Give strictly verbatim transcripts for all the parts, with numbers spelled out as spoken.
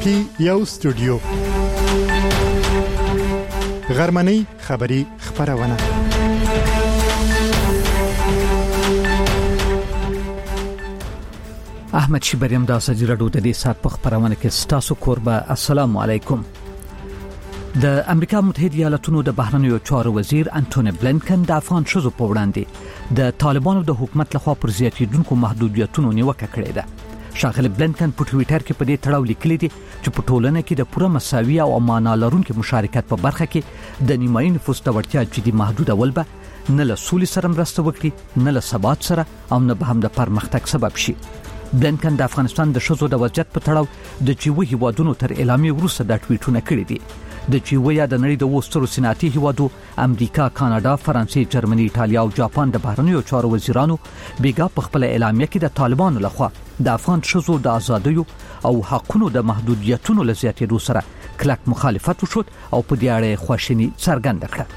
کې یو استودیو غرمنۍ خبری خبرونه احمد شیبریم د سجی رادیو د دې سات په خبرونه کې ستاسو قربا السلام علیکم. د امریکا متحده ایالاتونو د بهرنیو چارو وزیر انټونی بلینکن د افغان شذو په وړاندې د طالبانو د حکومت لخوا پر زیاتیدونکو محدودیتونو نیوکه کړې ده. ښاغلی بلینکن په ټویټر کې په دې تړاو لیکلي دي چې په ټولنه کې د پوره مساوي او معنا لرونکو مشارکت په برخه کې د نیمایي نفوس د وړتیا جدي محدودول به نه له سولې سره مرسته وکړي، نه له ثبات سره او نه به هم د پرمختګ سبب شي. بلینکن د افغانستان د شذو د وضعیت په تړاو د جیوي هیوادونو تر اعلامیې وروسته د ټویټونه کړي دي. د جیوي یا د نړۍ د وسترو صنعتي هیوادو امریکا، کاناډا، فرانسې، جرمني، ایټالیا او جاپان د بهرنیو چارو وزیرانو بیګا په خپل اعلامیه کې د طالبانو لخوا د افغان شذو د آزادیو او حقونو د محدودیتونو له زیاتېدو سره کلک مخالفت وشو او په دې اړه خواشیني څرګنده کړه.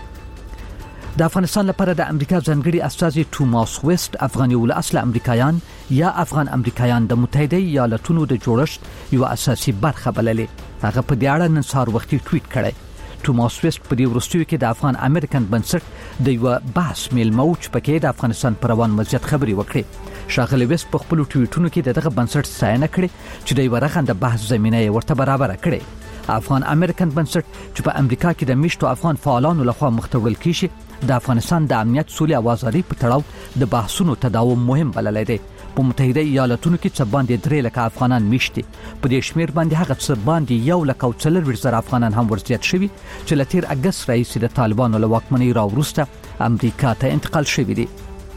د افغانستان لپاره د امریکا ځانګړي استازي توماس ویست افغاني ول اصل امریکایان یا افغان امریکایان د متحده ایالاتونو د جوړښت یو اساسي برخه بللې. هغه په دې اړه نن سهار وختي ټویټ کړی. توماس ویست په دې وروستیو کې د افغان امریکن بنسټ د یو بحث میلمه او چې پکې د افغانستان پر روان وضعیت خبري وکړي. ښاغلی ویست په خپل ټویټونو کې دغه بنسټ ستاینه کړې چې د یو رغنده بحث زمينه ورته برابر کړي. افغان امریکن بنسټ چې په امریکا کې د میشتو افغان فعالانو لخوا مختوړل کیږي د افغانستان د امنیت، سولې او آزادۍ په تړاو د بحثونو تداوم مهم بللی دی. په متحده ایالاتونو کې څه باندې درې لکه افغانان میشتي، په دې شمیر باندې هغه څه باندې یو لکه او څلور زره افغانان هم ورزیات شوي چې له تیر اگست راهیسې د طالبانو له واکمنۍ راوروسته امریکا ته انتقال شوي دي.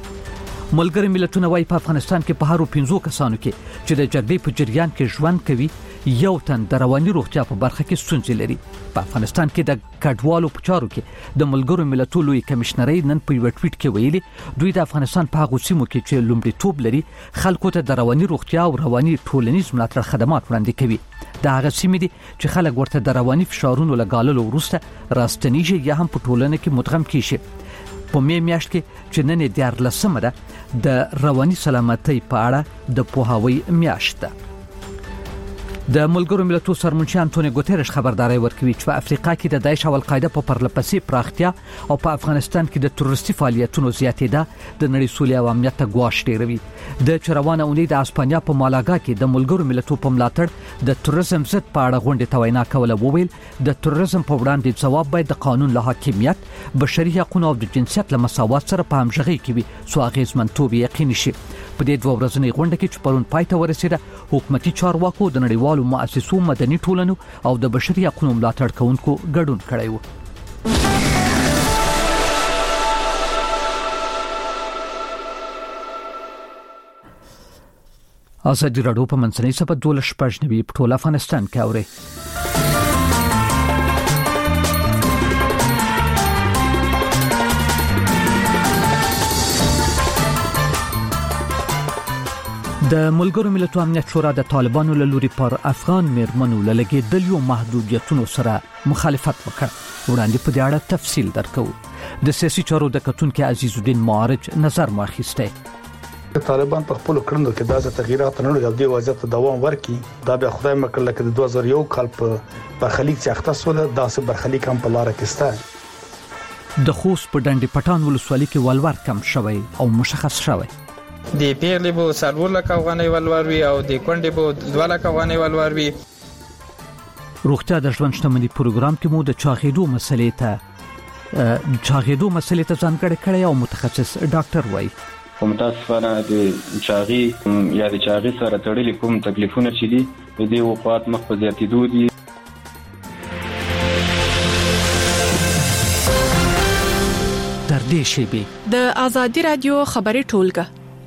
ملګری ملتونه وايي په افغانستان کې په هرو پنځو کسانو کې چې د جګړې په جریان کې ژوند کوي یو تن د رواني روغتیا په برخه کې ستونزې لري. په افغانستان کې د کډوالو په چارو کې د ملګرو ملتونو لوی کمشنري نن په یو ټویټ کې ویلي دوی د افغانستان په هغو سیمو کې چې لومړیتوب لري خلکو ته د رواني روغتیا او رواني ټولنیز ملاتړ خدمات وړاندې کوي. دا هغه سیمې دي چې خلک ورته د رواني فشارونو لګاللو وروسته راستنیږي یا هم په ټولنه کې مدغم کیږي. په مې میاشت کې چې نن دیارلسمه ده د رواني سلامتۍ په اړه د پوهاوی میاشت ده. د ملګرو ملتونو سرمنشي انټونی ګوتریش خبرداري ورکوي چې په افریقا کې د داعش او القاعده په پرلپسې پراختیا او په افغانستان کې د تروریستي فعالیتونو زیاتېده د نړۍ سولې او امنیت ته ګواښ ډیروي. د چروانه اونۍ د اسپانیا په مالاګا کې د ملګرو ملتونو په ملاتړ د تروریزم ضد په اړه غونډه توینا کوله وویل د تروریزم په وړاندې ځواب باید د قانون له حاکمیت، بشري حقوقو او د جنسیت له مساوات سره په همغږي کې وي څو اغیزمنتوب یقیني شي. په دې دوه ورځنۍ غونډه کې چې پرون پای ته ورسېده حکومتي چارواکو د نړیوالو مؤسسو، مدني ټولنو او د بشري حقوقو ملاتړ کوونکو ګډون کړی و. ازادي راډیو په منځنۍ سپه دولس شپږ نوي په ټول افغانستان کې اوري. د ملګرو ملتونو امنیت شورا د طالبانو له لوري پر افغان میرمنو له لګېدلو محدودیتونو سره مخالفت وکړ. وړاندې په دې اړه تفصیل درکو. د سیاسي چارو د کتونکو عزیز الدین معارج نظر ماخیسته. طالبان په خپل کړندو کې داسې تغیرات نه لري او د وضعیت دوام ورکړي. دا به خدای مکر لکه د دوه زره یو کال په برخلیک چې اختصاصه داسې برخلیک هم په لار کې سته. د خوست په ډنډ پټان ولسوالۍ کې ولور کم شوی او مشخص شوی. د پیغلې بو سرور لکه افغاني ولور وی او د کونډې بو دوه لکه افغاني ولور وی. روغتیا د ژوند شتمنۍ پروګرام کې مو د چاغېدو مسلې ته چاغېدو مسلې ته ځانګړی کړی او متخصص ډاکټر وای متاسفانه د چاغي یا د چاغي سره تړلې کوم تکلیفونه چې دي د دې وقات مخ په زیاتېدو دي. تر دې شیبې د ازادي رادیو خبري ټولګه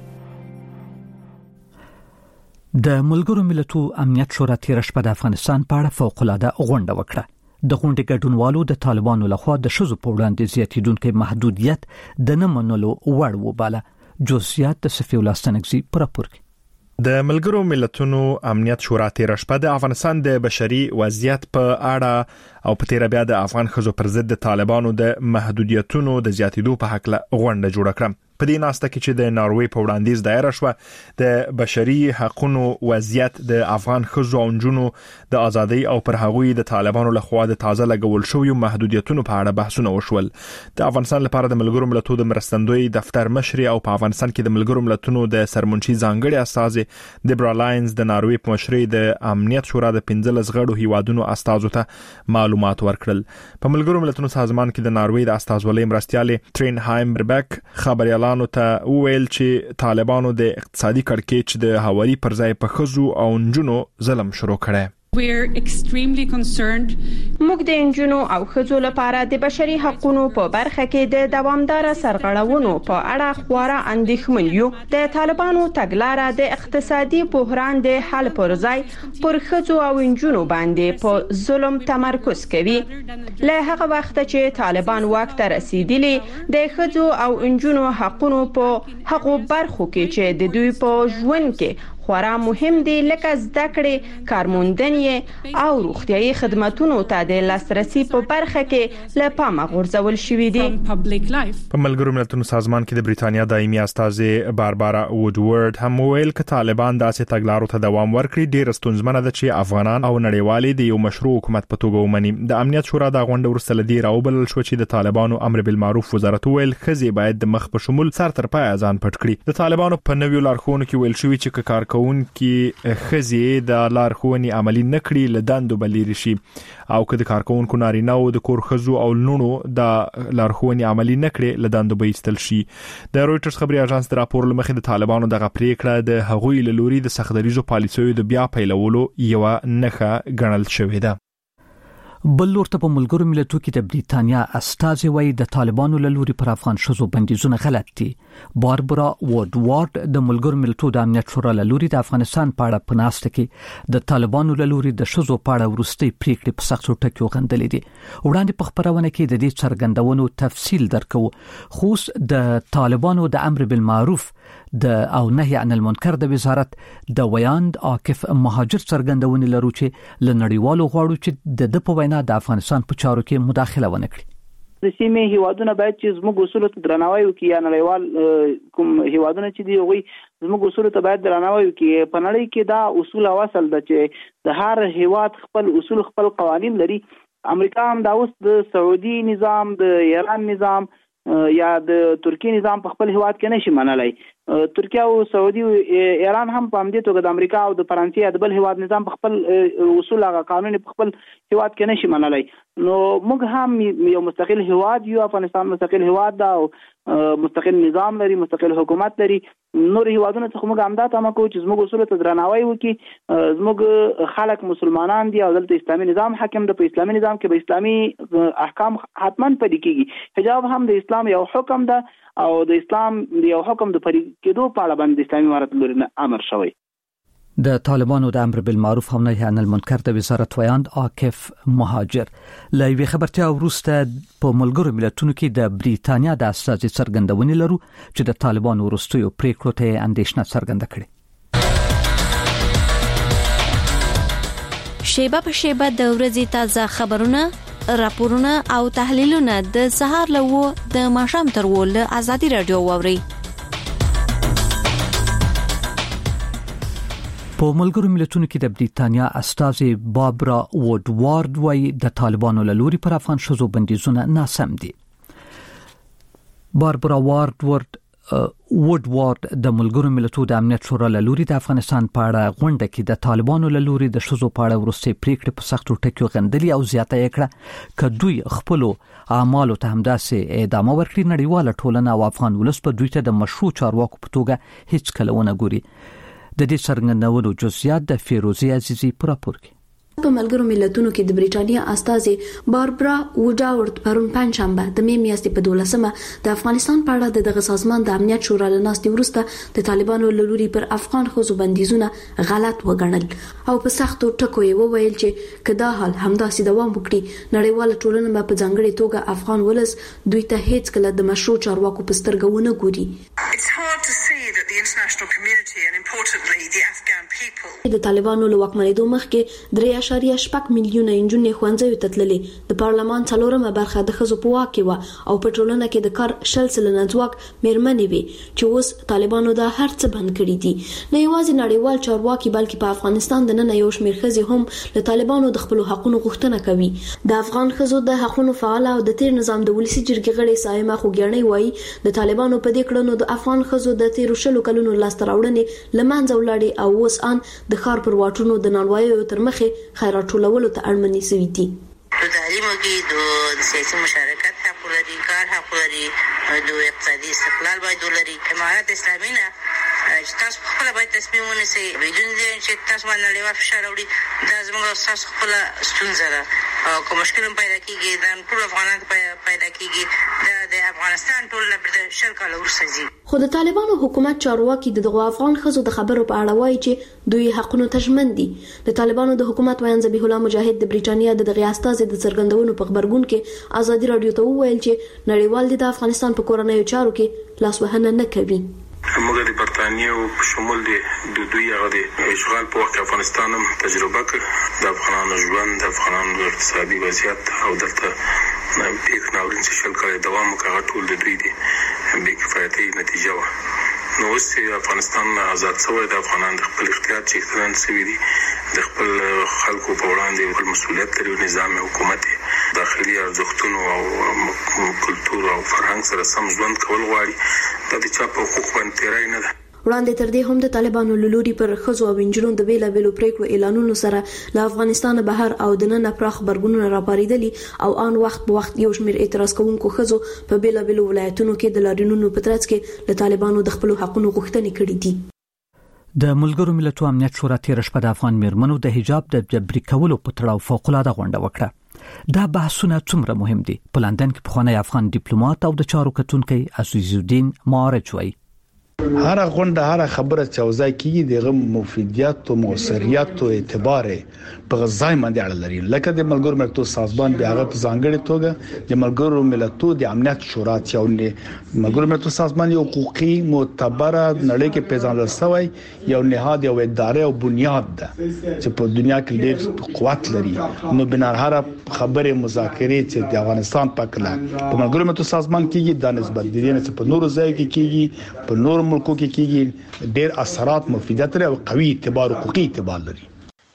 د ملګرو ملتونو امنیت شورا تیر شپه د افغانستان په اړه فوق العاده غونډه وکړه. د غونډې ګډونوالو د طالبانو لخوا د شذو په وړاندې زیاتېدونکو محدودیت د نه منلو وړ وباله. جزئیات د صفی الله ستنګزي پر راپور کې. د ملګرو ملتونو امنیت شورا تیر شپه د افغانستان د بشري وضعیت په اړه او په تیر بیا د افغان خزو پر ضد د طالبانو د محدودیتونو د زیاتېدو په حق له غونډه جوړه کړه. په دې ناسته کې چې د ناروې په وړاندیز دایره شو د بشري حقوقو وضعیت د افغان ښځو او نجونو د ازادۍ او پر هغوی د طالبانو لخوا د تازه لګول شویو محدودیتونو په اړه بحثونه وشول. د افغانستان لپاره د ملګرو ملتونو د مرستندوی دفتر مشر او په افغانستان کې د ملګرو ملتونو د سرمنشي ځانګړي استاذ دیبرا لاینز د ناروې په مشرۍ د امنیت شورا د پنځلس غړو هیوادونو استازو ته معلومات ورکړل. په ملګرو ملتونو سازمان کې د ناروې د استازولۍ مرستیالې ترین هایمبربک خبري اعلان ته ویل چې طالبانو د اقتصادي کړکېچ د حوالي پر ځای په ښځو او نجونو ظلم شروع کړی. We're extremely concerned. موږ د انجونو او ښځو لپاره د بشري حقوقو په برخه کې د دوامدار سرغړونو په اړه خورا اندېښمن یو. د طالبانو تګلارې د اقتصادي بحران د حل پر ځای پر ښځو او انجونو باندې په ظلم تمرکز کوي. له هغه وخت چې طالبان واک ته رسیدلي د ښځو او انجونو حقوقو په هغو برخو کې چې د دوی په ژوند کې خورا مهم دي لکه زده کړې، کارموندنې او روغتيایي خدماتونو ته د لاسرسي په برخه کې له پامه غورځول شوې دي. په ملګرو ملتونو سازمان کې د بریتانیا دایمي استاذ باربارا وودورد هم ویل چې طالبان داسې تګلارو ته دوام ورکړي ډېر ستونزمنه ده چې افغانان او نړیوالي د یو مشروع حکومت په توګه ومني. د امنیت شورا د غونډې وروسته لدی راوبلل شو چې د طالبانو امر بالمعروف وزارت ویل خزي باید د مخ په شمول سر تر پای ځان پټ کړي. د طالبانو په نویو لارښوونو کې ویل شوی چې کار کون کې خزي د لارښوونې عملی نکړي لداندو بلیر شي او که د کارکونکو نارینه او د کور خزو او لونو د لارښوونې عملی نکړي لداندو به ایستل شي. د رويټرز خبري اژانس د راپور لمخې د طالبانو دغه پریکړه د هغوی له لوري د سختدریزو پالیسیو د بیا پیلولو یو نخښه ګڼل شوې ده. بل لورته په ملګرو ملتونو کې د بریتانیا استازي وایي د طالبانو له لوري پر افغان شوزو بندیزونه غلط دي. باربرا وودوارد د ملګرو ملتونو د امنیت شورا له لوري د افغانستان په اړه پناسته کې د طالبانو له لوري د شوزو په اړه ورستي پریکړې په سختو ټکو غندلې دي. وړاندې په خبرونه کې د دې څرګندونو تفصیل درکو. خو د طالبانو د امر بالمعروف د او نهي عن المنکر د وزارت د ویاند عاکف مهاجر څرګندونې لرو چې لنړیوالو غواړو چې د د په وینا د افغانستان په چارو کې مداخله ونه کړي. د سیمې هیوادونه باید چې زموږ اصولو ته درناوی وکړي یا نړیوال کوم هیوادونه چې دی هغوی زموږ اصولو ته باید درناوی وکړي. په نړۍ کې دا اصول او اصل ده چې د هر هیواد خپل اصول خپل قوانین لري. امریکا هم دا اوس د سعودي نظام د ایران نظام یا د ترکی نظام په خپل هیواد کې نشي منلای. ترکیه او سعودي او ایران هم په همدې توګه د امریکا او د فرانسې د بل هیواد نظام په خپل اصول او قانون په خپل هیواد کې نشي منلای. نو موږ هم یو مستقل هیواد یو، افغانستان مستقل هیواد دا او مستقل نظام لري، مستقل حکومت لري. نور هیوادونه څخه موږ هم دا تمه کوو چې زموږ اصول ته درناوی وکړي. زموږ خلک مسلمانان دي او دلته اسلامي نظام حاکم ده. په اسلامي نظام کې به اسلامي احکام حتما پلي کیږي. حجاب هم د اسلام یو حکم ده او د اسلام یو حکم د پرې کېدو په اړه باندې اسلامي امارت لوري نه امر شوی. د طالبانو د امر بالمعروف او نهي عن المنکر د وزارت ویاند عاکف مهاجر له وی خبرتیا وروسته په ملګرو ملتونو کې د بریتانیا د استازي څرګندونې لرو چې د طالبانو وروستیو پریکړو ته اندېښنه څرګنده کړې. شیبه په شیبه د ورځې تازه خبرونه، راپورونه او تحلیلونه د سهار له و د ماښام تر و له ازادي رادیو ووري. په ملګرو ملتونو کې د بریتانیا استازي باربرا وودوارد وايي د طالبانو له لوري پر افغان شوزو بندیزونه ناسم دي. باربرا وودوارد وودوارد د ملګرو ملتونو د امنیت شورا له لوري د افغانستان په اړه غونډه کې د طالبانو له لوري د شوزو په اړه ورستي پریکړې په سختو ټکو غندلي او زیاته یې کړه چې دوی خپل اعمالو ته همداسې ادامه ورکړي. نړیواله ټولنه او افغان ولس په دوی ته د مشروع چارواکو په توګه هیڅ کله ونه ګوري. د دې څرګندونو جزئیات د فیروزی عزیزی پر راپور کې. په ملګرو ملتونو کې د بریټانیا استازي باربرا وودوارد پرون پنځشنبه د می میاشتې په دولسمه د افغانستان په اړه د دغه سازمان د امنیت شورا له ناستې وروسته د طالبانو له لوري پر افغان ښځو بندیزونه غلط وګڼل او په سختو ټکو یې وویل چې کدا حال همداسې دوام وکړي نړیواله ټولنه په ځانګړي توګه افغان ولس دوی ته هیڅ کله د مشروع چارواکو په سترګه ونه ګوري. د طالبانو له واکمنېدو مخکې درې اعشاریه شپږ میلیونه انجونې ښوونځیو ته تللې. د پارلمان څلورمه برخه د ښځو په واک کې وه او په ټولنه کې د کار شل سلنه ځواک میرمنې وي چې اوس طالبانو دا هر څه بند کړي دي. نه یوازې نړیوال چارواکي بلکې په افغانستان د نن یو شمېر ښځې هم له طالبانو د خپل حقوقو غوښتنه کوي. د افغان ښځو د حقوقو فعال او د تیر نظام د ولسی جرګې غړي سایمه خوګیانې وایي د طالبانو په دې کړنو د افغان ښځو د تیر شلو کلونو لاسته راوړنې لمانځه ولاړې او اوس ان د ښار پر واټونو د نانوایو تر مخې خیرات ټولولو ته اړمنې سوي دي. د تعلیم کې د سیاسي مشارکت حق لري، کار حق لري، د اقتصادي استقلال باید ولري. امارات اسلامي نه چې تاسو خپل باید تصمیم ونیسئ بدون چې تاسو باندې نړیوال فشار راوړي. دا زموږ تاسو خپل ستونزه ده او کوم مشکل پیدا کیږي دا ټول افغانان پیدا کیږي دا د افغانستان ټول لپاره شل کال ورسته ځي. خو د طالبانو حکومت چارواکي د دغه افغان ښځو د خبرو په اړه وایي چې دوی حقونو ته ژمن دي. د طالبانو د حکومت ویان ذبیح الله مجاهد د بریټانیا د دغه استازي د څرګندونو په خبرګون کې ازادي رادیو ته وویل چې نړیوال د افغانستان په کورنیو چارو کې لاسوهنه نه کوي. موږ د برتانیې په شمول د دوی هغه د اشغال په وخت افغانستان هم تجربه کړ. د افغانانو ژوند، د افغانانو اقتصادي وضعیت او دلته پیښ ناورین چې شل کال دوام وکړ ټول د دوی د بې کفایتۍ نتیجه وه. نو اوس افغانستان آزاد شوی د افغانانو د خپل اختیار چې اختیار شوی دي د خپل خلکو په وړاندې خپل مسؤلیت لري. نظام حکومت داخلي ارزښتونو او کلتور او فرهنګ سره سم ژوند کول غواړي. دا د چا په حقوق باندې تیری نه ده. وړاندې تر دې هم د طالبانو لوري پر ښځو او انجونو د بیلابېلو پریکړو اعلانونو سره له افغانستان بهر او د نن پراخ خبرګونونه راپاریدلي او آن وخت په وخت یو شمېر اعتراض کوونکو ښځو په بیلابېلو ولایتونو کې د لاریونونو په ترڅ کې له طالبانو د خپل حقوقو غوښتنې کړې دي. د ملګرو ملتونو امنیت شورا تیر شپه د افغان میرمنو د حجاب د جبري کولو په تړاو فوق‌العاده غونډه وکړه. دا بحثونه څومره مهم دي؟ په لندن کې پخوانی افغان ډیپلوماټ او د چارو کتونکي عزیز الدین معارج وایي هر غونډه هر خبره چې اوځي کیږي دغه مفیدیت او موثریت او اعتبار په غځای باندې اړه لري. لکه د ملګرو ملتونو سازمان بیا هغه په ځانګړي توګه د ملګرو ملتونو د امنیت شورا چې او ملګرو ملتونو سازمان یو حقوقي معتبره نړۍ کې پیژندل شوی یو نهاد یو ادارې او بنیاد ده چې په دنیا کې ډېر قوت لري. نو بنار هر خبره مذاکرې چې د افغانستان په کله په ملګرو ملتونو سازمان کې د نسبت دي چې په نورو ځایو کې کېږي په نورو ملکو کې کېږي ډېر اثرات مفیدیت لري او قوي اعتبار حقوقي اعتبار لري.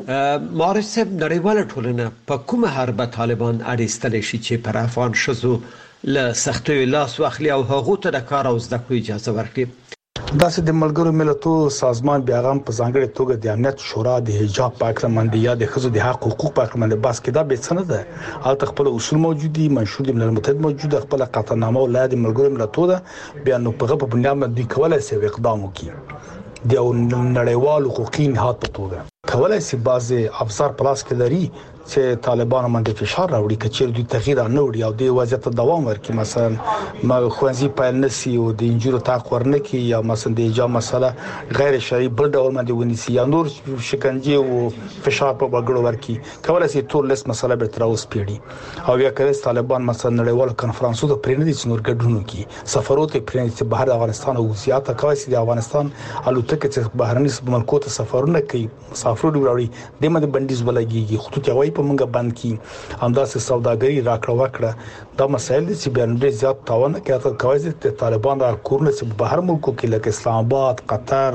معارض صاحب نړیواله ټولنه په کومه حرب طالبان اړیستل شي چې پر افغان شذو له سختیو لاس واخلي او هغه ته د کار او زده کړې اجازه ورکړي؟ دا چې د ملګرو ملتونو سازمان بیا هم په ځانګړي توګه د امنیت شورا د حجاب پاک لمندي یا د خزو د حق حقوق پاک لمندي بس کې دا به څه نه ده. او خپل اصول موجود دي، منشور د ملل متحد موجود، خپل قطعنامه ولایت ملګرو ملتونو بیا نو په په بنیاد باندې کولای شي اقدام وکړي. د نړیوال حقوقي نهاد په توګه کولای شي بعضي افسر پلاس کې لري چې طالبان باندې فشار راوړي کچېر دوی تغییر نه وړي او د وضعیت دوام ورکړي. مثلا ما خوانزي پایل نسی او د انجورو تاق ورنکي یا مثلا د حجاب مسله غیر شرعي بل ډول باندې ونیسي یا نور شکنجه او فشار په وګړو ورکړي. کولای شي ټول لیست مسله به تر اوسه پیړي او یا کله طالبان مثلا نړیوال کانفرنسو ته پرېندي چې نور ګډون کوي سفرات پرېندي چې بهر افغانستان او زیاته کوي چې د افغانستان الوتکه چې بهرني ملکو ته سفرونه کوي مسافر وروړي د مده بندیز ولګي خطوط یوي په منګه بند کی همداسې سوداګری راکړه وکړه. دا مسایل چې بیان ډېر زیات تاوان کوي کوي چې طالبان را کورنه چې بهر ملکو کې لکه اسلام آباد، قطر،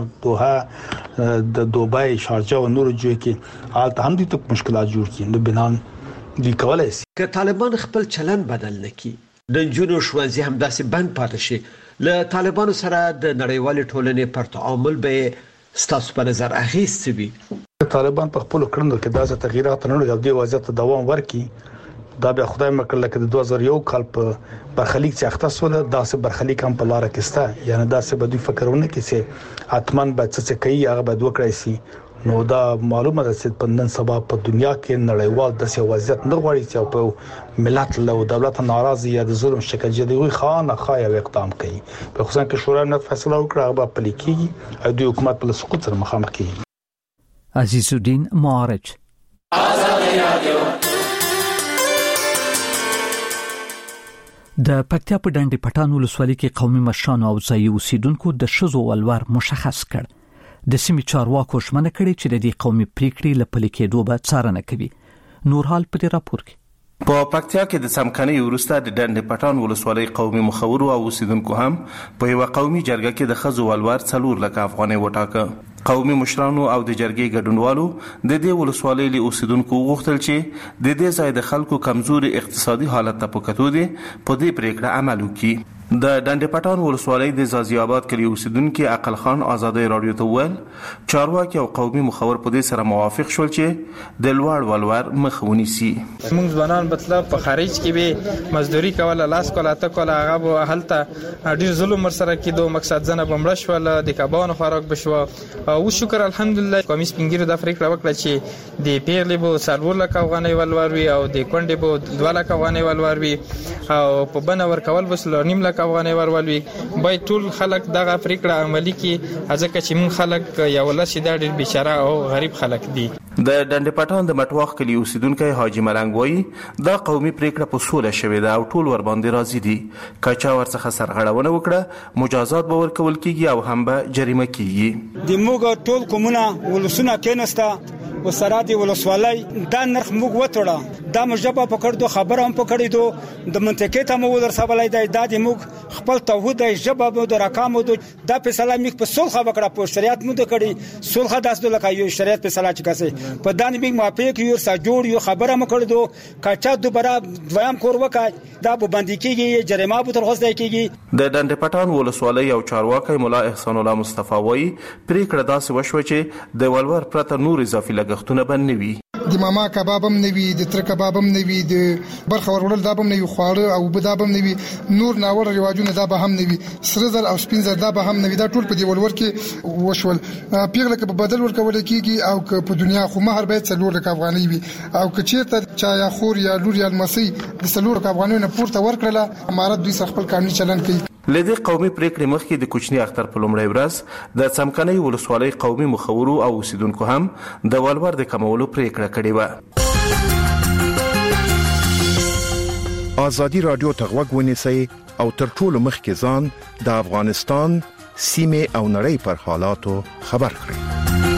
دوحه، د دوبۍ، شارجه او نورو ځایو کې حالت هم دي ته مشکلات جوړ کړي. نو بنان دي کولای شي که طالبان خپل چلن بدل نکړي د جنو شوانزي همداسې بند پاتې شي له طالبانو سره د نړیوال ټولنې پر تعامل به ستاسو په نظر اغیز وي؟ طالبان په خپل کړنو کې داسې تغیرات نه لري د وضعیت دوام ورکړي. دا بیا خدای مکړه لکه د دوه زره یو کال په برخلیک چې اخته سول داسې برخلیک هم په لار کې سته. یعنی داسې به دوی فکرونه کوي چې اتمن به څه کوي هغه به وکړي سي. نو دا معلومه ده چې په نن سبا په دنیا کې نړیوال داسې وضعیت نه غواړي چې په ملت له دولت ناراضي یا د ظلم شکنجه دی خان خای او اقدام کوي. په خصوصا کې شورا امنیت فیصله وکړه هغه په لیکي او د حکومت په سقوط سره مخامخ کیږي. عزیز الدین معارج. د پکتیا په ډنډ پټان ولسوالۍ کې قومي مشرانو او ځایي اوسیدونکو د شذو ولور مشخص کړ. د سیمې چارواکو شمنه کړې چې د دې قومي پریکړې لپاره کېدو به څارنه کوي. نور حال په دې راپور کې په پکتیا کې د سمکنۍ وروسته د ډنډ پټان ولسوالۍ قومي مخورو او اوسیدونکو هم په یو قومي جرګه کې د خزو ولور څلور لک افغانۍ وټاکه. قومي مشرانو او د جرګې ګډونوالو د دې ولسوالۍ له اوسیدونکو غوښتل چې د دې ځای د خلکو کمزوري اقتصادي حالت ته په کتو دي په دې پریکړه عمل وکړي. د ډنډ پټان ولسوالۍ د زازی آباد کلی اوسیدونکو عقل خان آزادۍ رادیو ته ویل چارواکي او قومي مخور په دې سره موافق شول چې د لوړ ولور مخه ونیسي. موږ ځوانان مطلب په خارج کې به مزدوري کوله، لاس کوله، اته کوله، هغه به هلته ډیر ظلم سره کېدو، مقصد ځنه بمړ شول، د کبانو خوراک بشو. او شکر الحمدلله قومي سپینګیرو د پریکړه وکړه چې د پیغلې به څلور لک افغانۍ ولور وي او د کونډې به دوه لک افغانۍ ولور وي او په بنه ورکول بس نیم لک افغانۍ ورولوي. باید ټول خلک دغه پریکړه عملی کړي ځکه چې موږ خلک یو لسی د ډیر بیچاره او غریب خلک دي. د ډنډ پټان د مټواخ کلی اوسیدونکو حاجی ملنګ وایي دا قومي پریکړه په سوله شوې ده او ټول ور باندې راضي دي. کچا ورڅخه سرغړونه وکړه مجازات به ورکول کیږي او هم به جریمه کیږي. د موږ ټول کومونه ولسونه کېنسته و سره دی ولسوالۍ دا نرخ موږ وټړه دا مجبه پکړدو خبره هم پکړیدو د منطقې ته مو ورسولای دی دا د موږ خپل توحید ژبه مو د رقم د د فیصله موږ په صلح وکړه په شریعت مو د کړي صلح داسې لکه یو شریعت فیصله چې کسه په دانه موږ موافق یو سره جوړ یو خبره مکړدو کچا دوباره دویم کور وکړ دا به باندې کیږي جریمه به تر غوښتل کیږي. د ډنډ پټان ولسوالۍ او چارواکي مولا احسان الله مصطفی وایي پریکړه داسې وشو چې د ولور پرته نور اضافي لګښتونه بنوي. د ماما کباب هم نوي، د تر کباب هم نوي، د برخه ورول دا هم نوي، خواړه او بدا هم نوي، نور ناوړ رواجونه دا به هم نوي، سرزل او سپینزل دا به هم نوي. دا ټول په دی ولور کې وشول. پیغله کې په بدل ورکول کېږي او که په دنیا خو مہر باید څلور لک افغانۍ وي او که چیرته چا یا خور یا لور یا المسی د څلور لک افغانۍ نه پورته ورکړله امارت دوی سره خپل قانوني چلن کوي. لدې قومي پریکړې مخکې د کوچنی اختر په لومړۍ ورځ د سمکنۍ ولسوالۍ قومي مخورو او اوسیدونکو هم د ولور د کمولو پریکړه کړې و. آزادي رادیو ته غوږ ونیسئ او تر ټولو مخکې ځان د افغانستان سیمې او نړۍ پر حالاتو خبر کړئ.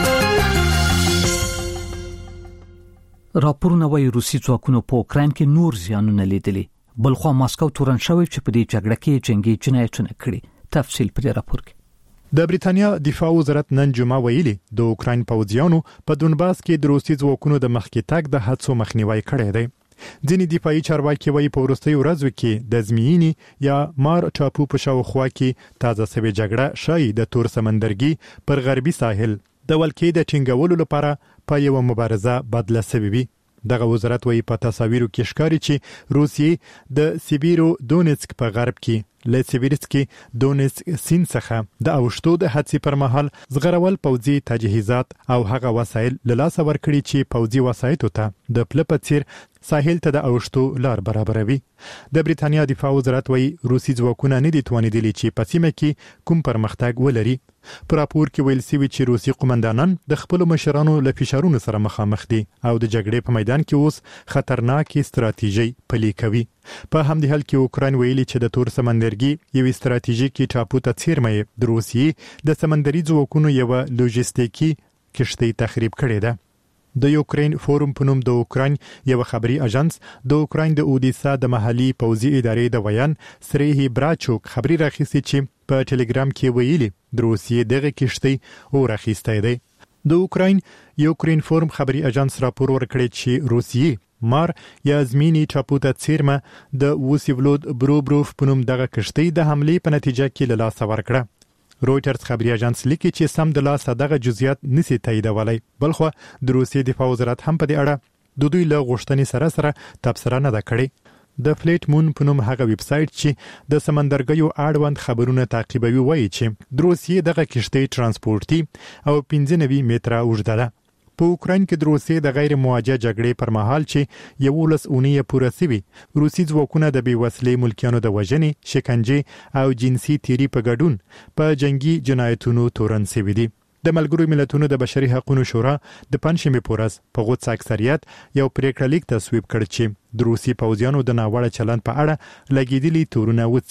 راپورونه وايي روسي ځواکونو په اوکراین کې نور زیانونه لیدلي، بلخوا ماسکو تورن شوی چې په دې جګړه کې جنگي جنایتونه کړي. تفصیل په دې راپور کې. د بریتانیا دفاع وزارت نن جمعه ویلي د اوکراین پوځیانو په دونباس کې د روسي ځواکونو د مخکې تګ د هڅو مخنیوي کړی دی. ځینې دفاعي چارواکي وایي په وروستیو ورځو کې د زمینی یا مار ټاپو په شاوخوا کې تازه سوي جګړه شای د تور سمندرګي پر غربي ساحل د ولکې د ټینګولو لپاره په یو مبارزه بدله شوې وي. دغه وزارت وایي په تصاویرو کې ښکاري چې روسیې د سیبیرو دونیتسک په غرب کې له سیبیرسکي دونیتسک سین څخه د اوشتو د حادثې پر مهال زغرول پوځي تجهیزات او هغه وسایل له لاسه ورکړي چې پوځي وسایتو ته د پلپڅیر ساحل ته د اوشتو لار برابروي. د بریتانیا دفاع وزارت وایي روسي ځواکونه نه دي توانیدلي چې په سیمه کې کوم پرمختګ ولري. په راپور کې ویل شوی چې روسي قومندانان د خپل مشرانو له فشارونو سره مخامخ دي او د جګړې په میدان کې اوس خطرناکې ستراتیژي پلي کوي. په همدې حال کې اوکراین ویلي چې د تور سمندرګي یو ستراتیژیکي ټاپو ته څیرمه د روسي د سمندري ځواکونو یو لوجستیکي کشتۍ تخریب کړې ده. د یوکرين فورم په نوم د اوکراین یو خبري اژانس د اوکراین د اودیسا د محلي پوځي ادارې د ویان سریه براچوک خبري راخیستي چې په ټلګرام کې ویلي د روسیې دغه کشتۍ او راخیستې ده. د اوکراین یوکرين فورم خبري اژانس راپور ورکړی چې روسیې مار یا زمینی ټاپو ته څیرمه د وسیولود بروبروف په نوم دغه کشتۍ د حمله په نتیجه کې له لاسه ورکړه. رويټرز خبري اژانس لیکي چې سم د لاسه دغه جزئیات نسی تاییدولای، بلخو د روسیې دفاع وزارت هم په دې اړه د دوی له غوښتنې سره سره تبصره نه ده کړې. د فلیټ مون په نوم هغه ویب سټ چې د سمندرګیو اړوند خبرونه تعقیبوي وایي چې د روسیې دغه کشتۍ ترانسپورتي او پنځه نوي متره اوږده ده. په اوکراین کې د روسیې د غیر مواجه جګړې پر مهال چې یولس اونۍ پوره شوي روسي ځواکونه د بیوسلې ملکیانو د وژنې، شکنجې او جنسي تیری په ګډون په جنگي جنایتونو تورن شوي دي. د ملګرو ملتونو د بشري حقوقو شورا د پنځمې پورز په غوڅ اکثریت یو پریکړه لیک تصویب کړ چې د روسي پوځیانو د ناوړه چلند په اړه لګیدلي تورونه وڅېړي.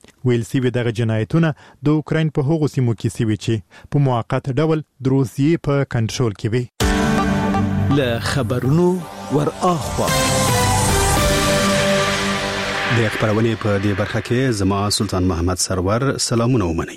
ویل سی دغه جنایتونه د اوکراین په هغو سیمو کې سوي چې په موقت ډول د روسیې په کنټرول کې وي. له خبرونو ور اخوا د خبرونه په دې برخه کې زما سلطان محمد سرور سلامونه ومني.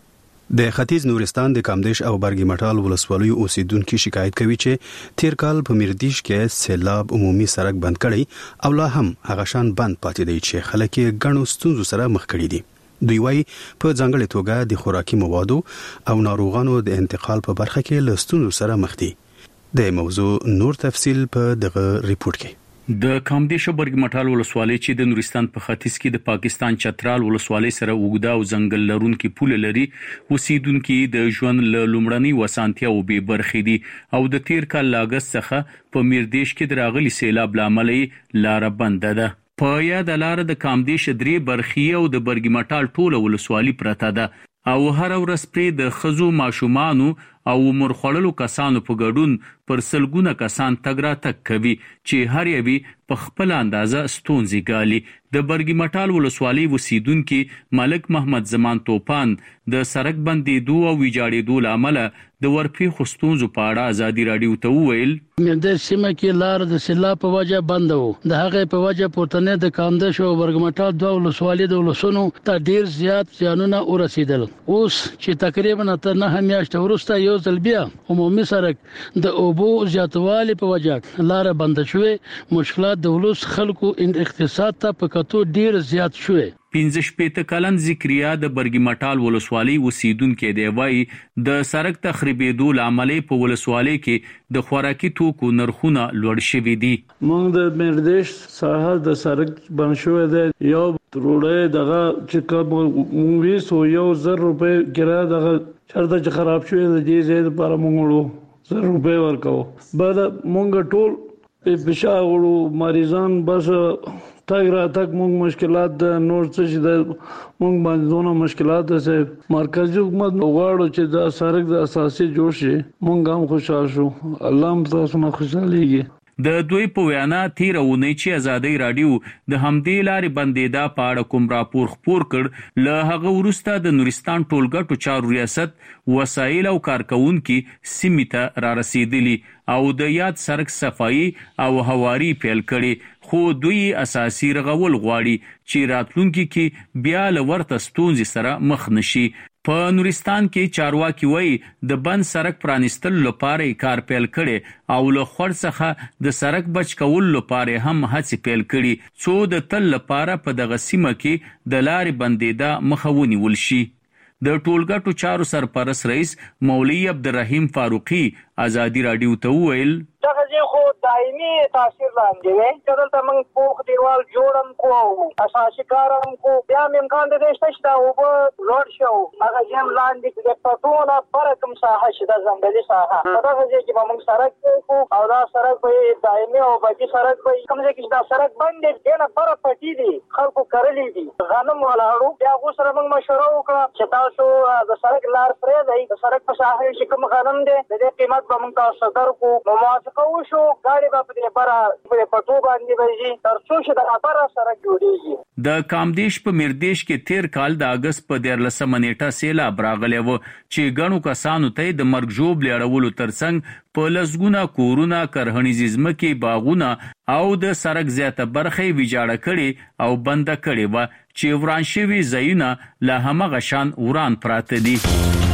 د ختیځ نورستان د کامدیش او برګی مټال ولسوالیو اوسیدونکو شکایت کوي چې تیر کال په میردیش کې سیلاب عمومي سړک بند کړي او لا هم هغه شان بند پاتې دی چې خلک غنو ستونزو سره مخ کړي دي. دوی وايي په ځانګړي توګه د خوراکي موادو او ناروغانو د انتقال په برخه کې له ستونزو سره مخ دي. د موضوع نور تفصیل په دغه ریپورت کې. د کامدیش او برګ مټال ولسوالۍ چې د نورستان په ختیځ کې د پاکستان چترال ولسوالۍ سره اوږده او ځنګل لرونکي پوله لري، اوسیدونکو د ژوند له لومړني وسانتیا او به برخې دي او د تیر کال لاګست څخه په میردیش کې د راغلي سیلاب لامل لار بند ده. په یاد لار د کامدیش درې برخې او د برګ مټال ټوله ولسوالۍ پرته ده او هر ورځ پرې د خزو ماشومانو او مرخړلو کسانو په ګډون پر سلګونه کسان تګ را تک کوي چې هر یوی په خپل اندازه ستونزې ګالي. د برګی مټال ولسوالۍ وسیدونکو ملک محمد زمان توپان د سړک بندیدو او ویجاړېدو لامل د ورپی خستونزو په اړه ازادي رادیو ته وویل د سیمه کې لار د سیلاب په وجه بند وو. د هغه په وجه پورتنه د کامدیش او برګ مټال دوه ولسوالۍ د ولسونو ته ډیر زیات زیانونه ورسیدل. اوس چې تقریبا تر نه میاشتې وروسته یو ځل بیا عمومي سړک د اوبو زیاتوالي په وجه لار بند شوې، مشکلات د ولس خلکو اقتصاد ته په کتو ډیر زیات شوې. پنځه شپېته کلن ذکریا د برګی مټال ولسوالۍ اوسیدونکو دی وایي د سړک تخریبېدو لامل په ولسوالۍ کې د خوراکي توکو نرخونه لوړ شوي دي. موږ د میردیش ساحه د سړک بند شوې ده، یو روډه دغه چې کوم موږ سو یو زر روپے کرایه دغه چرته چې خراب شوې ده دې زید لپاره موږ زر روپے ورکو. بعد موږ ټول په بشاغړو مریضان بس تاګ را تک موږ مشکلات د نور څه چې د موږ باندې دونه مشکلات ده. مرکزی حکومت غواړي چې د سړک د اساسي جوړ شي، موږ هم خوشاله شو. الله هم تاسو نه خوشاليږي. د دوی په وینا تیر اونۍ چې ازادي رادیو د همدې لارې بندیدا په اړه کوم راپور خپور کړ، له هغه وروسته د نورستان ټولګټو چارو ریاست وسایل او کارکونکو سیمې ته را رسیدلی او د یاد سړک صفایي او هواري پیل کړي، خو دوی اساسي رغول غواړي چې راتلونکي کې بیا لورته ستونزې سره مخ نشي. په نورستان کې چارواکي وایي د بند سړک پرانیستل لپاره کار پیل کړي او له خور څخه د سړک بچ کول لپاره هم هڅې پیل کړي څو د تل لپاره په دغه سیمه کې د لارې بندیدا مخاوني ولشي. د ټولګټو چارو سرپرست رئیس مولوی عبدالرحیم فاروقی ازادي رادیو ته وویل دغه ځای خو دایمي تاثیر لاندې وي چې دلته موږ پوخ دیوال جوړم کو اساسي کارم کو بیا هم امکان د دې چې دا وب لوړ شو هغه ځم لاندې د پټونه پر کوم ساحه چې د ځنګلي ساحه دغه ځای کې موږ سړک کو او دا سړک به دایمي او باقي سړک به کوم ځای کې دا سړک باندې دنه پر پټي دي خلکو کړلې دي غنم ولاړو بیا غو سره موږ مشوره وکړه چې تاسو د سړک لار پرې دی د سړک په ساحه چې کوم غنم دي د دې قیمت به موږ تاسو درکو موافقه وشو غاړي په دې پر په پټو باندې وځي تر څو چې د خبر سره جوړیږي. د کامدیش په میردیش کې تیر کال د اگست په دیارلسمه نیټه سیلاب راغلی و چې ګڼو کسانو ته د مرګ ژوب لیړولو ترڅنګ په لسګونه کورونه کرهنیز ځمکې باغونه او د سړک زیاته برخه ویجاړه کړي او بند کړي و چې وران شوي ځایونه له همغه شان وران پراته دي.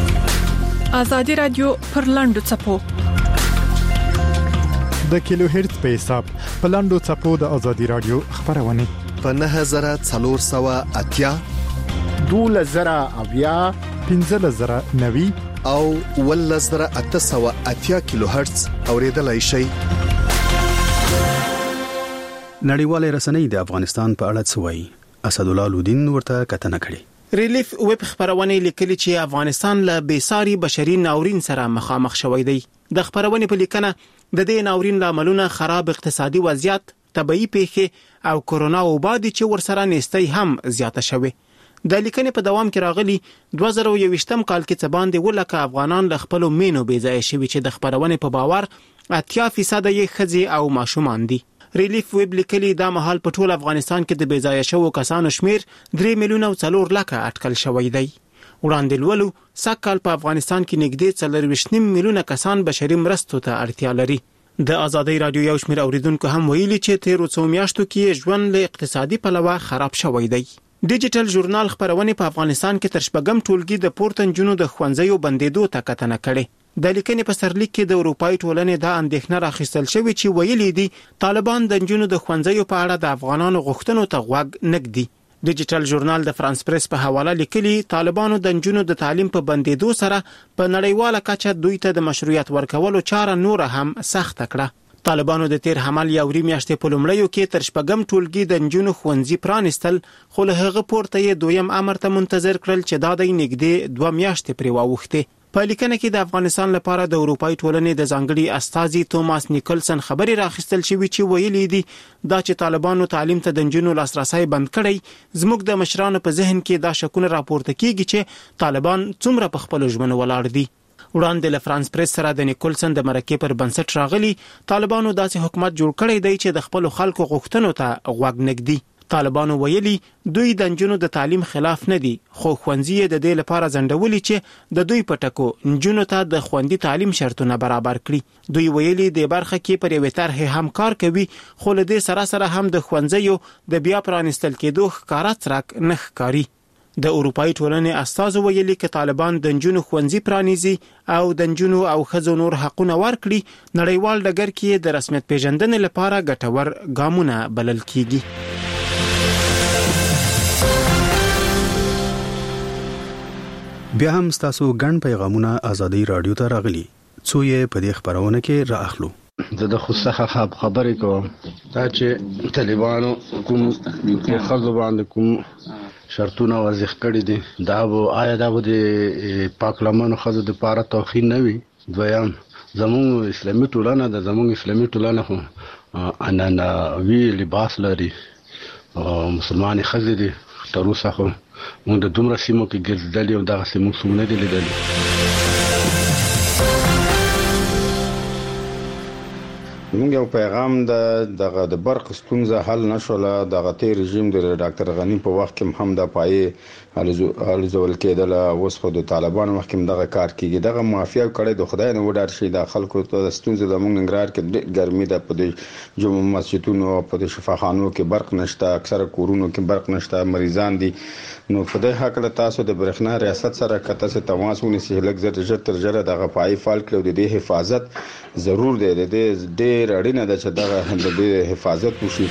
ازادي رادیو پر لاندو چپو د کیلو هرتز په حساب په لاندو چپو د ازادي رادیو خبرونه په نه هزار څلور سوه اتیا دوله زره اویا پنځه زره نوي او ول زره اته سوه اتیا کیلو هرتز اوریدلای شي. نړیوال رسنۍ د افغانستان په اړه څه وایي؟ اسد الله لودین ورته کتنه کړې. ریلیف ویب خبرونه لیکلي چې افغانستان له بیساري بشري ناورین سره مخامخ شوی دی. د خبرونه په لیکنه د دې ناورین لاملونه خراب اقتصادي وضعیت، طبيعي پیښې او کورونا وبا دي چې ورسره نيستي هم زیاته شوه. د لیکنې په دوام کې راغلي دوه زره یوویشتم کال کې څه باندې ولکه افغانان له خپل مینو بې ځای شوي چې د خبرونه په باور اتیا فیصد یې ښځې او ماشومان دي. ریلیف ویب لیکلي دا مهال په ټول افغانستان کې د بې ځایه شوو کسانو شمیر درې میلیونه او څلور لکه اټکل شوی دی. وړاندې لولو سږ په افغانستان کې نږدې څلرویشت نیم میلیونه کسان بشري مرستو ته اړتیا لري. د ازادۍ رادیو یو شمېر اوریدونکو هم ویلي چې تیرو څو میاشتو کې ژوند له اقتصادي پلوه خراب شوی دی. ډیجیټل ژورنال خبرونه په افغانستان کې تر شپږم ټولګي د پورته نجونو د ښوونځیو بندېدو ته کتنه کړې. د لیکنې په سرلیک کې د اروپایي ټولنې دا اندېښنه راخیستل شوې چې ویلي دي طالبان د نجونو د ښوونځیو په اړه د افغانانو غوښتنو ته غوږ نه ږدي. ډیجیټل ژورنال د فرانس پریس په حواله لیکلي طالبانو د نجونو د تعلیم په بندېدو سره په نړیواله کچه دوی ته د مشروعیت ورکولو چاره نور هم سخت کړه. طالبانو د تیر حمل یا وری میاشتې په لومړیو کې تر شپږم ټولګي د نجونو ښوونځي پرانستل، خو له هغه پورته یې دویم امر ته منتظر کړل چې دا د نږدې دوه میاشتې پرې واوښتې. په لیکنه کې د افغانستان لپاره د اروپایي ټولنې د ځانګړي استازي توماس نیکلسن خبري راخیستل شوی چې ویلي دي دا چې طالبانو تعلیم ته د نجونو لاسرسي بند کړی زموږ د مشرانو په ذهن کې دا شکونه راپورته کیږي چې طالبان څومره په خپل ژمنو ولاړ دي. وړاندې له فرانس پریس سره د نیکولسن د مرکې پر بنسټ راغلي طالبانو داسې حکومت جوړ کړی دی چې د خپل خلکو غوښتنو ته غوږ نه ږدي. طالبانو ویلي دوی د نجونو د تعلیم خلاف نه دي، خو ښوونځي د دې لپاره ځنډولي چې د دوی په ټکو نجونو ته د خوندي تعلیم شرطونه برابر کړي. دوی ویلي د برخه کې پر یوې طرحې هم کار کوي، خو له دې سره سره هم د ښوونځیو د بیا پرانستل کېدو ښکاره څرک نه ښکاري. د اروپایي ټولنې استازو ویلي چې طالبان د نجونو ښوونځي پرانیزي او د نجونو او ښځو نور حقونه ورکړي نړیوال ډګر کې د رسمیت پیژندنې لپاره ګټور ګامونه بلل کیږي. بیا هم ستاسو ګڼ پیغامونه ازادي رادیو ته راغلي، څو یې په دې خبرونه کې رااخلو. زه د خو څخه خبرې کوم دا چې طالبانو کوم خلکو باندې کوم شرطونه وضع کړی دي، دا به آیا دا به د پاکلمانو خزو د پاره توخین نه وي. دویم زموږ اسلامي ټولنه د زموږ اسلامي ټولنه خو عنعنوي لباس لري او مسلمان خزې دي. تر اوسه خو موږ د دومره سیمو کې ګرځېدلي او دغه سیمو څومره دي لیدلي. موږ یو پیغام د دغه د برق ستونزه حل نشوله. دغه تیر رژیم د ډاکټر غنی په وخت کې هم د پای الزول کېدل، اوس خو د طالبانو وخت کې دغه کار کیږي. دغه مافیا کړي د خدای نه وډار شي د خلکو ته ستونزه د موږ ننګرهار کې ګرمي ده، په د جمعه مسجدونو په د شفاخانو کې برق نشته، اکثره کورونو کې برق نشته، مریضان دي. نو په دې حق له تاسو د برېښنا ریاست سره کته څه تماس ونیسئ، لږ زر ژر تر ژره دغه پای فعال کړو. د دې حفاظت ضرور دی، د دې ډېر اړینه ده چې دغه د دې حفاظت وشي.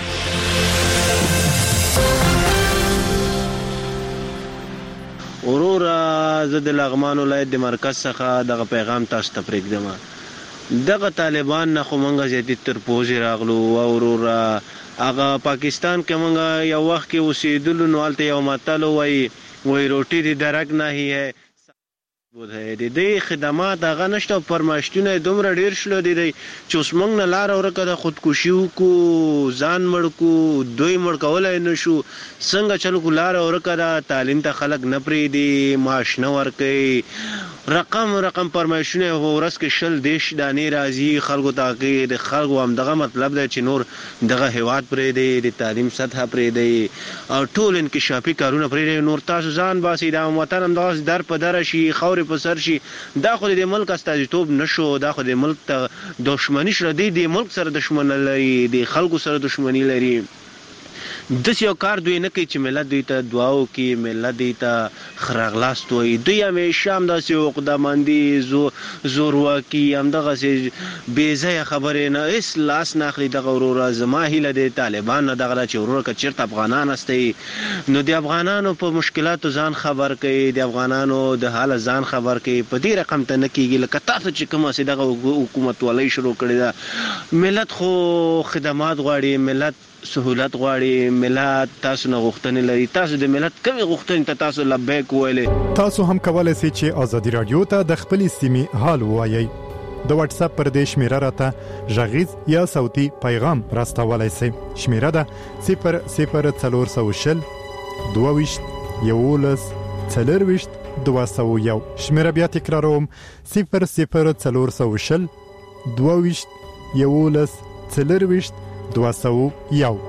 ورور زه د لغمان ولایت د مرکز څخه دغه پیغام تاسو ته پرېږدم. دغه طالبان نه خو مونږ زیاتې تر پوزې راغلو او ورور هغه پاکستان کې مونږ یو وخت کې اوسېدلو نو هلته یو متل وایي وایي روټي د درک نه هي د دې خدمات هغه نشته، فرمایشتونه دومره ډېر شلو دي چې اوس موږ نه لاره ورکه ده، خودکشي وکړو، ځان مړ کړو، دوی مړ کولی نه شو، څنګه چل کړو لاره ورکه ده. تعلیم ته خلک نه پرېږدي، معاش نه ورکوي، رقم رقم فرمایشونه ورځ کې شل دېرش دانې راځي خلکو ته. هغې د خلکو همدغه مطلب دی چې نور دغه هېواد پرېږدي، د تعلیم سطحه پرېږدي او ټول انکشافي کارونه پرېږدي. نور تاسو ځان باسئ، دا وطن همدغسې در په دره شي، خاورې په سر شي. دا خو د ملک استازیتوب نشو، دا خو د ملک ته دښمني شوه. دی د ملک سره دښمني لري، د خلکو سره دښمني لري. داسې یو کار دوی نه کوي چې ملت دوی ته دعا وکړي، ملت دوی ته ښه راغلاست ووایي. دوی همیشه همداسې عقدهمندي، زورواکي، همدغسې بې ځایه خبرې نه هېڅ لاس نه اخلي. دغه وروره زما هیله د طالبان نه دغه ده چې وروره که چېرته افغانان هستئ نو د افغانانو په مشکلاتو ځان خبر کوي، د افغانانو د حاله ځان خبر کوي. په دې رقم ته نه کېږي لکه تاسو چې کوم هسې دغه حکومتولۍ شروع کړې ده. ملت خو خدمات غواړي، ملت سهولت غواړي، ملت تاسو نه غوښتنې لري. تاسو د ملت کومې غوښتنې ته تاسو لبیک وویلې. تاسو هم کولای شئ چې ازادي رادیو ته د خپلې سیمې حال ووایئ. د واتس اپ پر دې شمیره راته غږیز یا صوتي پیغام راستولای شئ. شمیره ده صفر صفر څلور سوه شل دوه ویشت یولس څلرویشت دوه سوه یو. شمیره بیا تکراروم صفر صفر څلور سوه شل دوه ویشت یولس څلرویشت دوه سوه یو.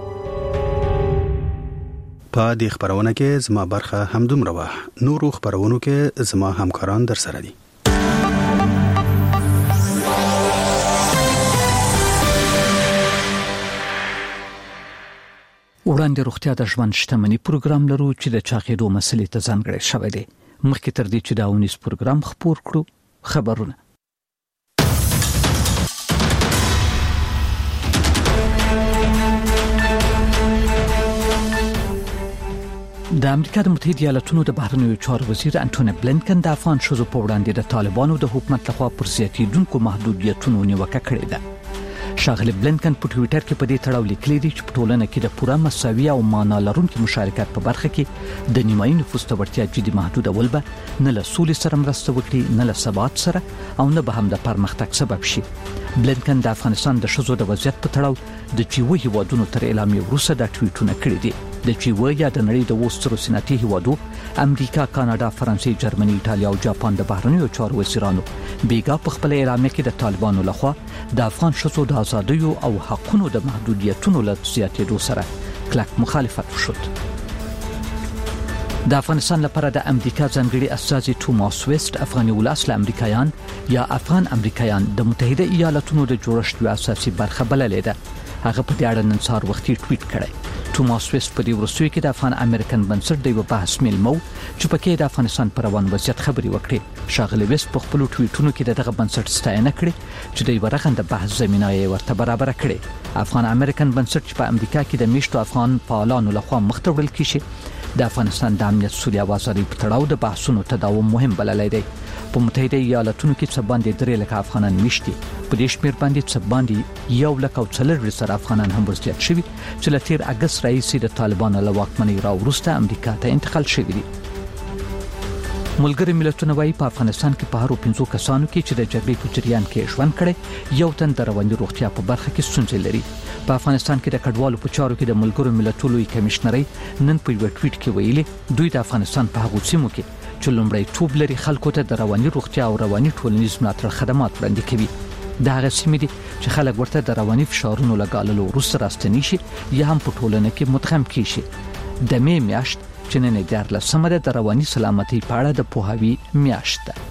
په دې خبرونه کې زما برخه همدومره وه. نورو خبرونو کې زما همکاران در سره دي. وړاندې روغتیا د ژوند شتمنۍ پروګرام لرو چې د چاقېدو مسلې ته ځانګړی شوی دی. مخکې تر دې چې دا ونیس پروګرام خپور کړو خبرونه. د امریکا د متحده ایالاتونو د بهرنیو چارو وزیر انټونی بلینکن د افغان شوزو په وړاندې د طالبانو د حکومت لخوا پر زیاتېدونکو محدودیتونو نیوکه کړې ده. شاغلی بلینکن په ټوئیټر کې په دې تړاو لیکلي دي چې په ټولنه کې د پوره مساوي او معنا لرونکي مشارکت په برخه کې د نیمایي نفوس ته وړتیا جدي محدودول به نه له سولې سره مرسته وکړي، نه له ثبات سره او نه به هم د پرمختګ سبب شي. بلینکن د افغانستان د ښځو د وضعیت په تړاو د چیوه هیوادونو تر اعلامیې وروسته دا ټویټونه کړي دي. د چیوه یا د نړۍ د وسترو صنعتي هیوادو امریکا، کاناډا، فرانسې، جرمني، ایټالیا او جاپان د بهرنیو چارو وزیرانو بیګا په خپل اعلامیه کې د طالبانو لخوا د افغان ښځو د آزادیو او حقونو د محدودیتونو له زیاتېدو سره کلک مخالفت وشود. د افغانستان لپاره د امریکا ځانګړي استازي توماس ویست افغاني ولس له امریکایان یا افغان امریکایان د متحده ایالاتونو د جوړښت یو اساسي برخه بللې ده. هغه په دې اړه نن سهار وختي ټویټ کړی. توماس ویست په دې وروستیو کې د افغان امریکن بنسټ د یو بحث میلمو چې پکې د افغانستان پر روان وضعیت خبري وکړي. شاغلی ویست په خپل ټویټونو کې دغه بنسټ ستاینه کړې چې د یو رغنده بحث زمینه یې ورته برابر کړې. افغان امریکن بنسټ چې په امریکا کې د میشتو افغان فعالانو لخوا مخ ته وړل کیږي د افغانستان د امنیت سولې او ازادۍ په تړاو د بحثونو تداوم مهم بللی دی. په متحده ایالاتونو کې څه باندې درې لکه افغانان میشتي، په دې شمېر باندې څه باندې یو لک او څلور زره افغانان هم ورزیات شوي چې له تیر اګست راهیسې د طالبانو له واکمنۍ راوروسته امریکا ته انتقال شوي دي. ملګري ملتونه وايي په افغانستان کې په هرو پنځو کسانو کې چې د جګړې په جریان کې ژوند کړي یو تن د رواني روغتیا په برخه کې ستونزې لري. په افغانستان کې د کډوالو په چارو کې د ملګرو ملتونو کمشنري نن په یو ټویټ کې ویلي دوی د افغانستان په هغو سیمو کې چې لومړی توب لري خلکو ته د رواني روغتیا او رواني ټولنیز ملاتړ خدمات وړاندې کوي. دا هغه سیمې دي چې خلک ورته د رواني فشارونو لګاللو وروسته راستنی شي یا هم په ټولنه کې مدغم کیشي. د مې میاشت چې نن دیارلسمه ده د رواني سلامتۍ په اړه د پوهاوي میاشت ده.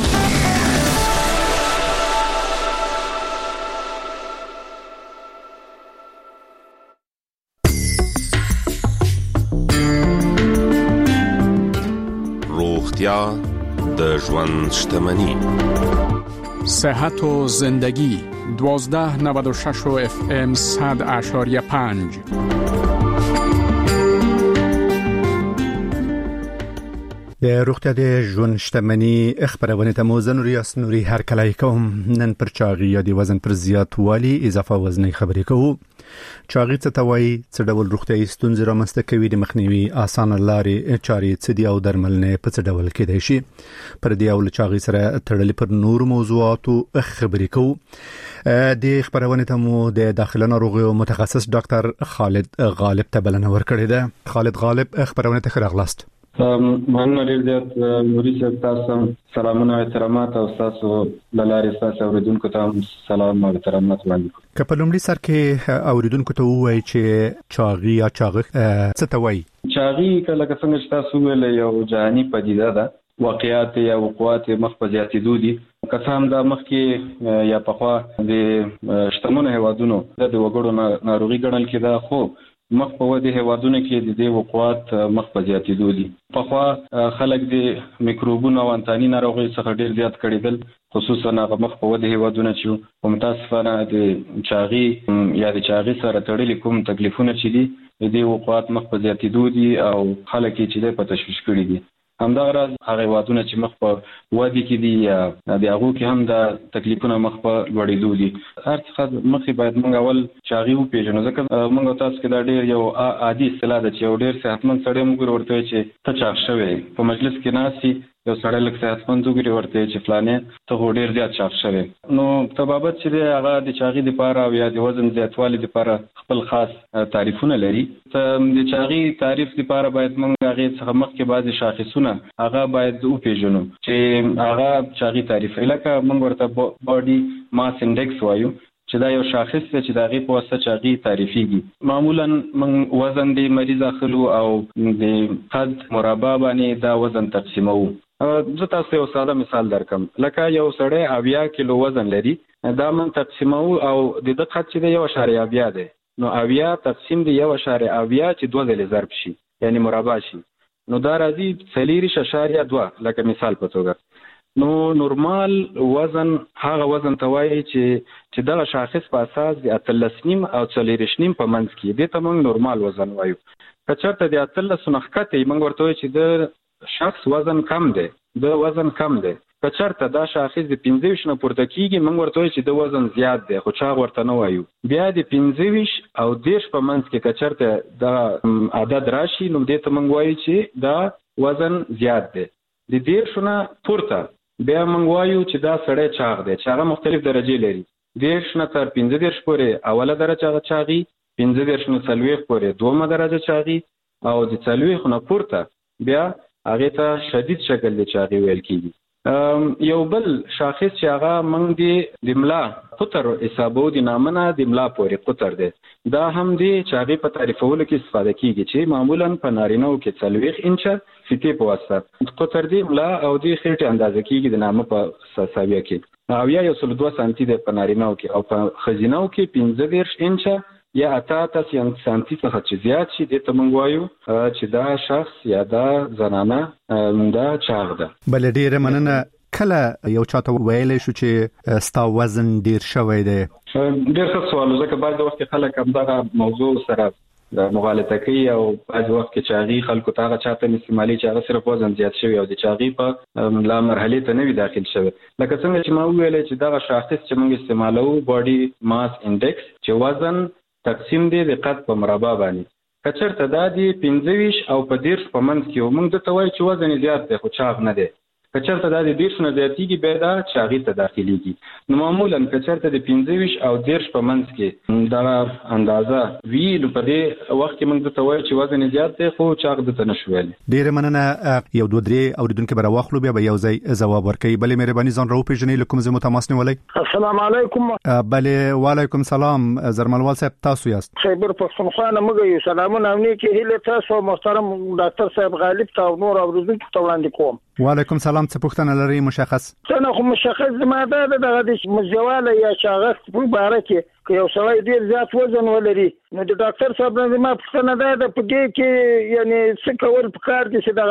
روغتیا د ژوند شتمني. صحت و زندگی دوازده نود و شش و اف ام صد اشاریه پنج. د روغتیا د ژوند شتمني خبرونه ته موزن ریاست نوري هر کله کوم. نن پر چاغي یا د وزن پر زیاتوالي اضافه وزن خبرې کوو. چاغي څه ته وایي، څه ډول روغتیايي ستونزې رامنځته کوي، د مخنیوي اسانه لارې چارې څه دي او درملنې په څه ډول کېدای شي. پر دې او چاغي سره تړلې پر نور موضوعاتو خبرې کوو. د خبرونه ته مو د داخله ناروغیو متخصص ډاکټر خالد غالب ته بلنه ورکړې ده. خالد غالب خبرونه ته راغلاست. مننه ډیر زیات نوري صاحب، تاسو سلامونه او احترامات او تاسو لارې تاسو اوریدونکو ته سلام او احترامات وړاندې. که په لومړي سر کې اوریدونکو ته وایي چې چاغي یا چاغه څه ته وایي؟ چاغي کله څنګه چې تاسو ویل یو جهاني پدیده ده، واقعیات یا وقوعات مخ په زیاتېدو دي. که څه هم دا مخکې یا پخوا د شتمنو هیوادونو د وګړو ناروغي ګڼل کېده، خو مخ په ودې هیوادونو کې د دې وقوعات مخ په زیاتېدو دي. پخوا خلک د میکروبونو او انتاني ناروغیو څخه ډیر زیات کړېدل، خصوصا هغه مخ په ودې هیوادونو چې په متاسفانه د چاغي یا د چاغي سره تړلي کوم تکلیفونه چې دي د دې وقوعات مخ په زیاتېدو دي او خلک یې چې په تشویش کړي دي. همدغه راز هغه هیوادونه چې مخ په ودې کې دي یا د هغو کې هم د تکلیفونه مخ په لوړېدو دي. هر څه مخکې باید موږ اول چاغي وپېژنو، ځکه موږ تاسو کې دا ډېر یو عادي اصطلاح ده چې یو ډېر صحتمند سړی موږ ورته چې ته چاغ شوی. په مجلس کې ناستې یو سړی لږ صحتمند وګوري ورته چې فلانې ته ډېر زیات چاغ شوی. نو طبابت چې دی هغه د چاغي دپاره او یا د وزن زیاتوالي دپاره خپل خاص تعریفونه لري. د چاغي تعریف دپاره باید موږ هغې څخه مخکې بعضې شاخصونه هغه باید وپېژنو چې هغه چاغي تعریف لکه موږ ورته باډي ماس انډیکس وایو چې دا یو شاخص دی چې د هغې په واسطه چې هغې تعریفېږي. معمولا موږ وزن د مریض اخلو او د قد مربع باندې دا وزن تقسیموو. زه تاسو یو ساده مثال درکم. لکه یو سړی اویا کیلو وزن لري، دا من تقسیموو او د ده قد چې دی یو اشاریه اویا دی، نو اویا تقسیم دی یو اشاریه اویا چې دوه ځلې ضرب شي یعنی مربع شي، نو دا راځي څلېرویشت اشاریه دوه لکه مثال په توګه. نو نورمال وزن هغه وزن ته وایي چې چې دغه شاخص په اساس د اتلس نیم او څلېرویشت نیم په منځ کې دې ته موږ نورمال وزن وایو. که چېرته د اتلسو نه ښکته موږ ورته وایو چې د شخص وزن کم دی، د وزن کم دی. که چېرته دا شاخص د پنځه ویشت نه پورته کېږي موږ ورته وایو چې د وزن زیات دی، خو چاغ ورته نه وایو. بیا د پنځه ویشت او دېرش په منځ کې که چېرته دا عدد راشي نو دې ته موږ وایو چې دا وزن زیات دی. د دېرشو نه پورته بیا موږ وایو چې دا سړی چاغ دی، چې هغه مختلف درجې لري. دېرش نه تر پنځه دېرش پورې اوله درجه هغه چاغي، پنځه دېرش نه څلوېښت پورې دومه درجه چاغي، او د څلوېښت نه پورته بیا هغې ته شدید شکل د چاغي ویل کېږي. یو بل شاخص چې هغه موږ د ملا قطر حسابو د نامه نه د ملا پورې قطر دی، دا هم د چاغي په تعریفولو کې استفاده کېږي چې معمولا په نارینهو کې څلوېښت انچه فیتې په واسطه قطر دی ملا او د خېټې اندازه کېږي د نامه په ساویه کې، او یا یو سل دوه سانتي دی په نارینهو کې، او په ښځینهو کې پنځه دېرش انچه یا اته اته سانتي څخه چې زیات شي دې ته موږ وایو چې دا شخص یا دا زنانه دا چاغ ده. بله ډېره مننه. کله یو چاته ویلی شو چې ستا وزن ډېر شوی دی؟ ډېر ښه سوال، ځکه بعضې وخت کې خلک همدغه موضوع سره د مغالطه کوي او بعضې وخت کې چاغي خلکو ته هغه چاته استعمالي چې هغه صرف وزن زیات شوی او د چاغي په لا مرحلې ته نه وي داخل شوی. لکه څنګه چې ما وویلی چې دغه شاخص چې موږ استعمالوو باډي ماس انډکس چې وزن تقسیم دی د قد په مربع باندې، که چېرته دا د پنځه ویشت او په دېرش په منځ کې و موږ دته وایو چې وزن یې زیات دی خو چاغ نه دی. که چېرته دا د دېرش نه زیاتېږي بیا دا چاغي ته داخلېږي. نو معمولا که چېرته د پنځه ویشت او دېرش په منځ کې دغه اندازه وي نو په دې وخت کې موږ دته وایو چې وزن یې زیات دی خو چاغ دته نه شو ویلی. ډېره مننه. یو دوه درې اورېدونکي به راواخلو بیا به یو ځای ځواب ورکوي. بلې مهرباني ځان راوپېژنئ، له کوم ځای مو تماس نیولی؟ السلام علیکم. بلې وعلیکم سلام. زرملوال صاحب تاسو یاست؟ خیبر پښتونخوا نه موږ یو. سلامونه او نیکې هیلې تاسو محترم ډاکټر صاحب غالب ته او نور اورېدونکو ته وړاندې کوم. وعلیکم سلام. څه پوښتنه لرئ مشخص؟ څنګه خو مشخص زما دا دغه د مزواله یا چاغښت په باره کې که یو سړی ډېر زیات وزن ولري نو د ډاکټر صاحب نه زما پوښتنه دا ده په دې کې یعنې څه کول پکار دي چې دغه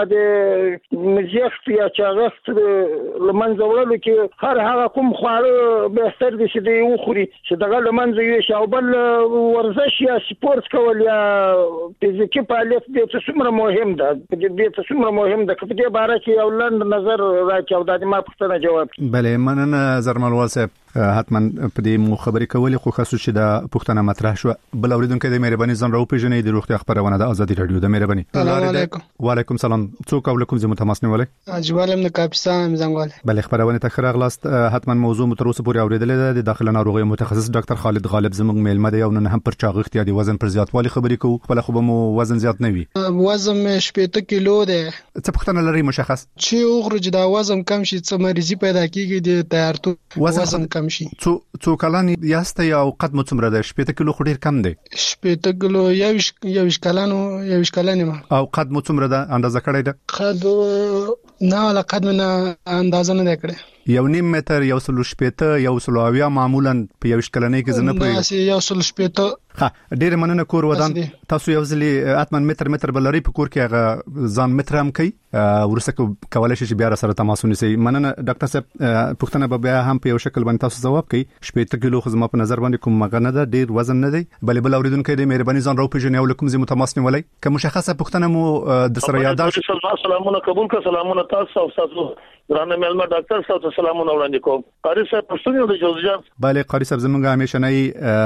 د مزیښت یا چاغښت له منځه وړلو کې هر هغه کوم خواړه بهتر دي چې دی وخوري چې دغه له منځه یوسي، او بل ورزش یا سپورت کول یا فزیکي فعالیت دې ته څومره مهم ده دې ته څومره مهم ده که په دې باره کې یو لنډ نظر راکړي او دا د ما پوښتنه جواب کړي. بله مننه زرملوال صاحب. حتما په دې مو خبرې کولې خو خاصو چې دا پوښتنه مطرح شو. بل اوریدونکو د مهرباني ځان راوپېژنئ. د روغتیا خبرونه د ازادي رادیو د مهرباني. السلام علیکم. وعلیکم سلام. څوک او کوم ځای مو تماس نیولی؟ اجوالم د کاپیسان زنګواله. بله خبرونه ته ښه راغلاست. حتما موضوع مو تر اوسه پورې اورېدلې ده. د داخله ناروغیو متخصص ډاکټر خالد غالب زموږ میلمه دی او نن هم پر چاغښت یا د وزن پر زیاتوالي خبرې کوو. خپله خو به مو وزن زیات نه وي؟ وزن مې شپېته کیلو دی. څه پوښتنه لرئ مشخص؟ چې وخورو چې دا وزن کم شي څه مریضي پیدا کېږي د تیارتوب وزن کم شي. څو کلان یاست او قد مو څومره ده؟ شپېته کیلو خو ډېر کم دی. شپېته کیلو یوویشت کلن یوویشت کلن یم. او قد مو څومره ده اندازه کړی ده؟ قد نه ولا قد مې نه اندازه نه ده کړې. یو نیم متر، یو سل شپېته، یو سل اویا معمولا په یوویشت کلنۍ کې زه نه پوهېږم. یو سل شپېته. ها ډېره مننه. کور ودان تاسو یو ځلې اتمن متر متر به لرئ په کور کې هغه ځان متر هم کوي وروسته کولی شي چې بیا سره تماس ونیسئ. مننه ډاکټر صاحب. پوښتنه به بیا هم په یو شکل باندې تاسو ځواب کوي. شپېته کیلو خو زما په نظر باندې کوم مغه نه ده، ډېر وزن نه دی. بلې بل اورېدونکی دی مهرباني ځان راوپېژنئ او له کوم ځای مو تماس نیولی. که مشخصه پوښتنه مو د سره یادداشت. سلامونه قبول کړه. سلامونه تاسو او تاسو درانه مېلمه ډاکټر صاحب ته سلامونه وړاندې کوم. قاری صاحب پښتون یو د جوزجان. بله قاری صاحب زموږ همیشنی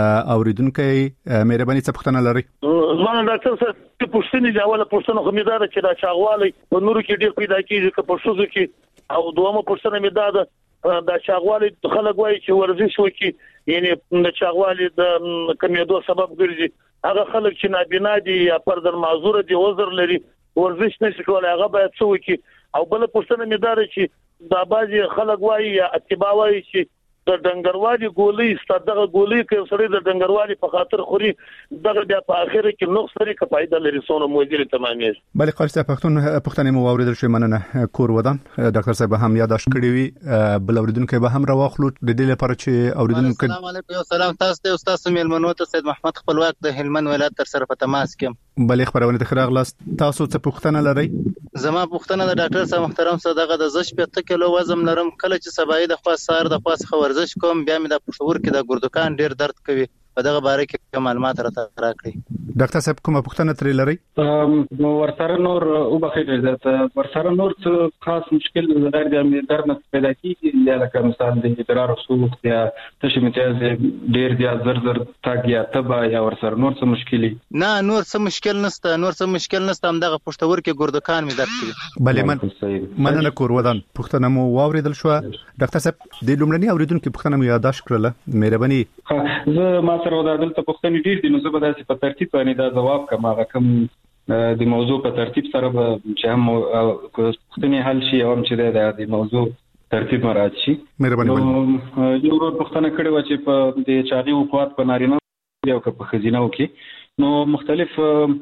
اوریدونکي مهرباني څه پوښتنه لرئ؟ زما ډاکټر صاحب پښتني دی اوله پښتنه خو مې دا چې دا چاغوالی په نورو کې ډېر پیدا کیږي که په ښځو کې، او دومره پښتنه مې دا ده دا چاغوالی خلک وایي چې ورزش وکړي یعنی د چاغوالي د کمیدو سبب ګرځي. هغه خلک چې نابینا دي یا پردر معذور دي عذر لري ورزش نشي کولای هغه باید څه وکړي. او بل پښتنه مې دا چې دا بعضي خلک وایي یا اتباع وایي چې د ډنګروالي ګولۍ ستدغه ګولۍ کې سړی د ډنګروالي په خاطر خوري دغه بیا په اخر کې نقص لري که فائدہ لري سونه موجوده تمامي. بلې قاری صاحب پښتون پښتنې مو اوریدل شي مننه کور ودان ډاکټر صاحب هم یاداش کړی وي بل اوریدونکو به هم راوخلو د دې لپاره چې اوریدونکو. السلام علیکم. سلام تاسو ته استاد میلمنو ته سید محمد خپلواک د هلمند ولایت تر سره په تماس کې. بلې خبرونه ته راغلاست تاسو څه پښتنه لرئ؟ زما پښتنه د ډاکټر صاحب محترم سره دغه د زش په کیلو وزن لرم کله چې سبای د خاص سار د خاص ورزش کوم بیا مې د پښتور کې د ګردکان ډیر درد کوي په دغه باره کې معلومات راته راکړي. ډاکټر صاحب کومه پښتنه ترې لرئ؟ نو ورسره نور او بخیر عزت ورسره نور څه خاص مشکل غیر د درد نه پیدا کیږي یا لکه مثال د ادرار سوخت یا تشمیتاز ډیر دی زر زر تاګ یا تبا یا ورسره نور څه مشکلي؟ نه نور څه مشکل نشته نور څه مشکل نشته هم دغه پښتور کې ګردکان مې درد کوي. بلې من مننه کور ودان پښتنه مو واوریدل شو. ډاکټر صاحب د لومړني اوریدونکو پښتنه مو یاداش کړله مهرباني. زه ما سره د دلته پښتني ډیر دي نو زه به داسې په ترتیب باندې دا جواب کوم هغه کوم د موضوع په ترتیب سره به چې هم پښتني حل شي او هم چې د موضوع ترتیب مراعات شي. مهرباني. یو ورو پښتنه کړي و چې په د چاغي وقوات په نارینه یو که په خزینه کې نو مختلف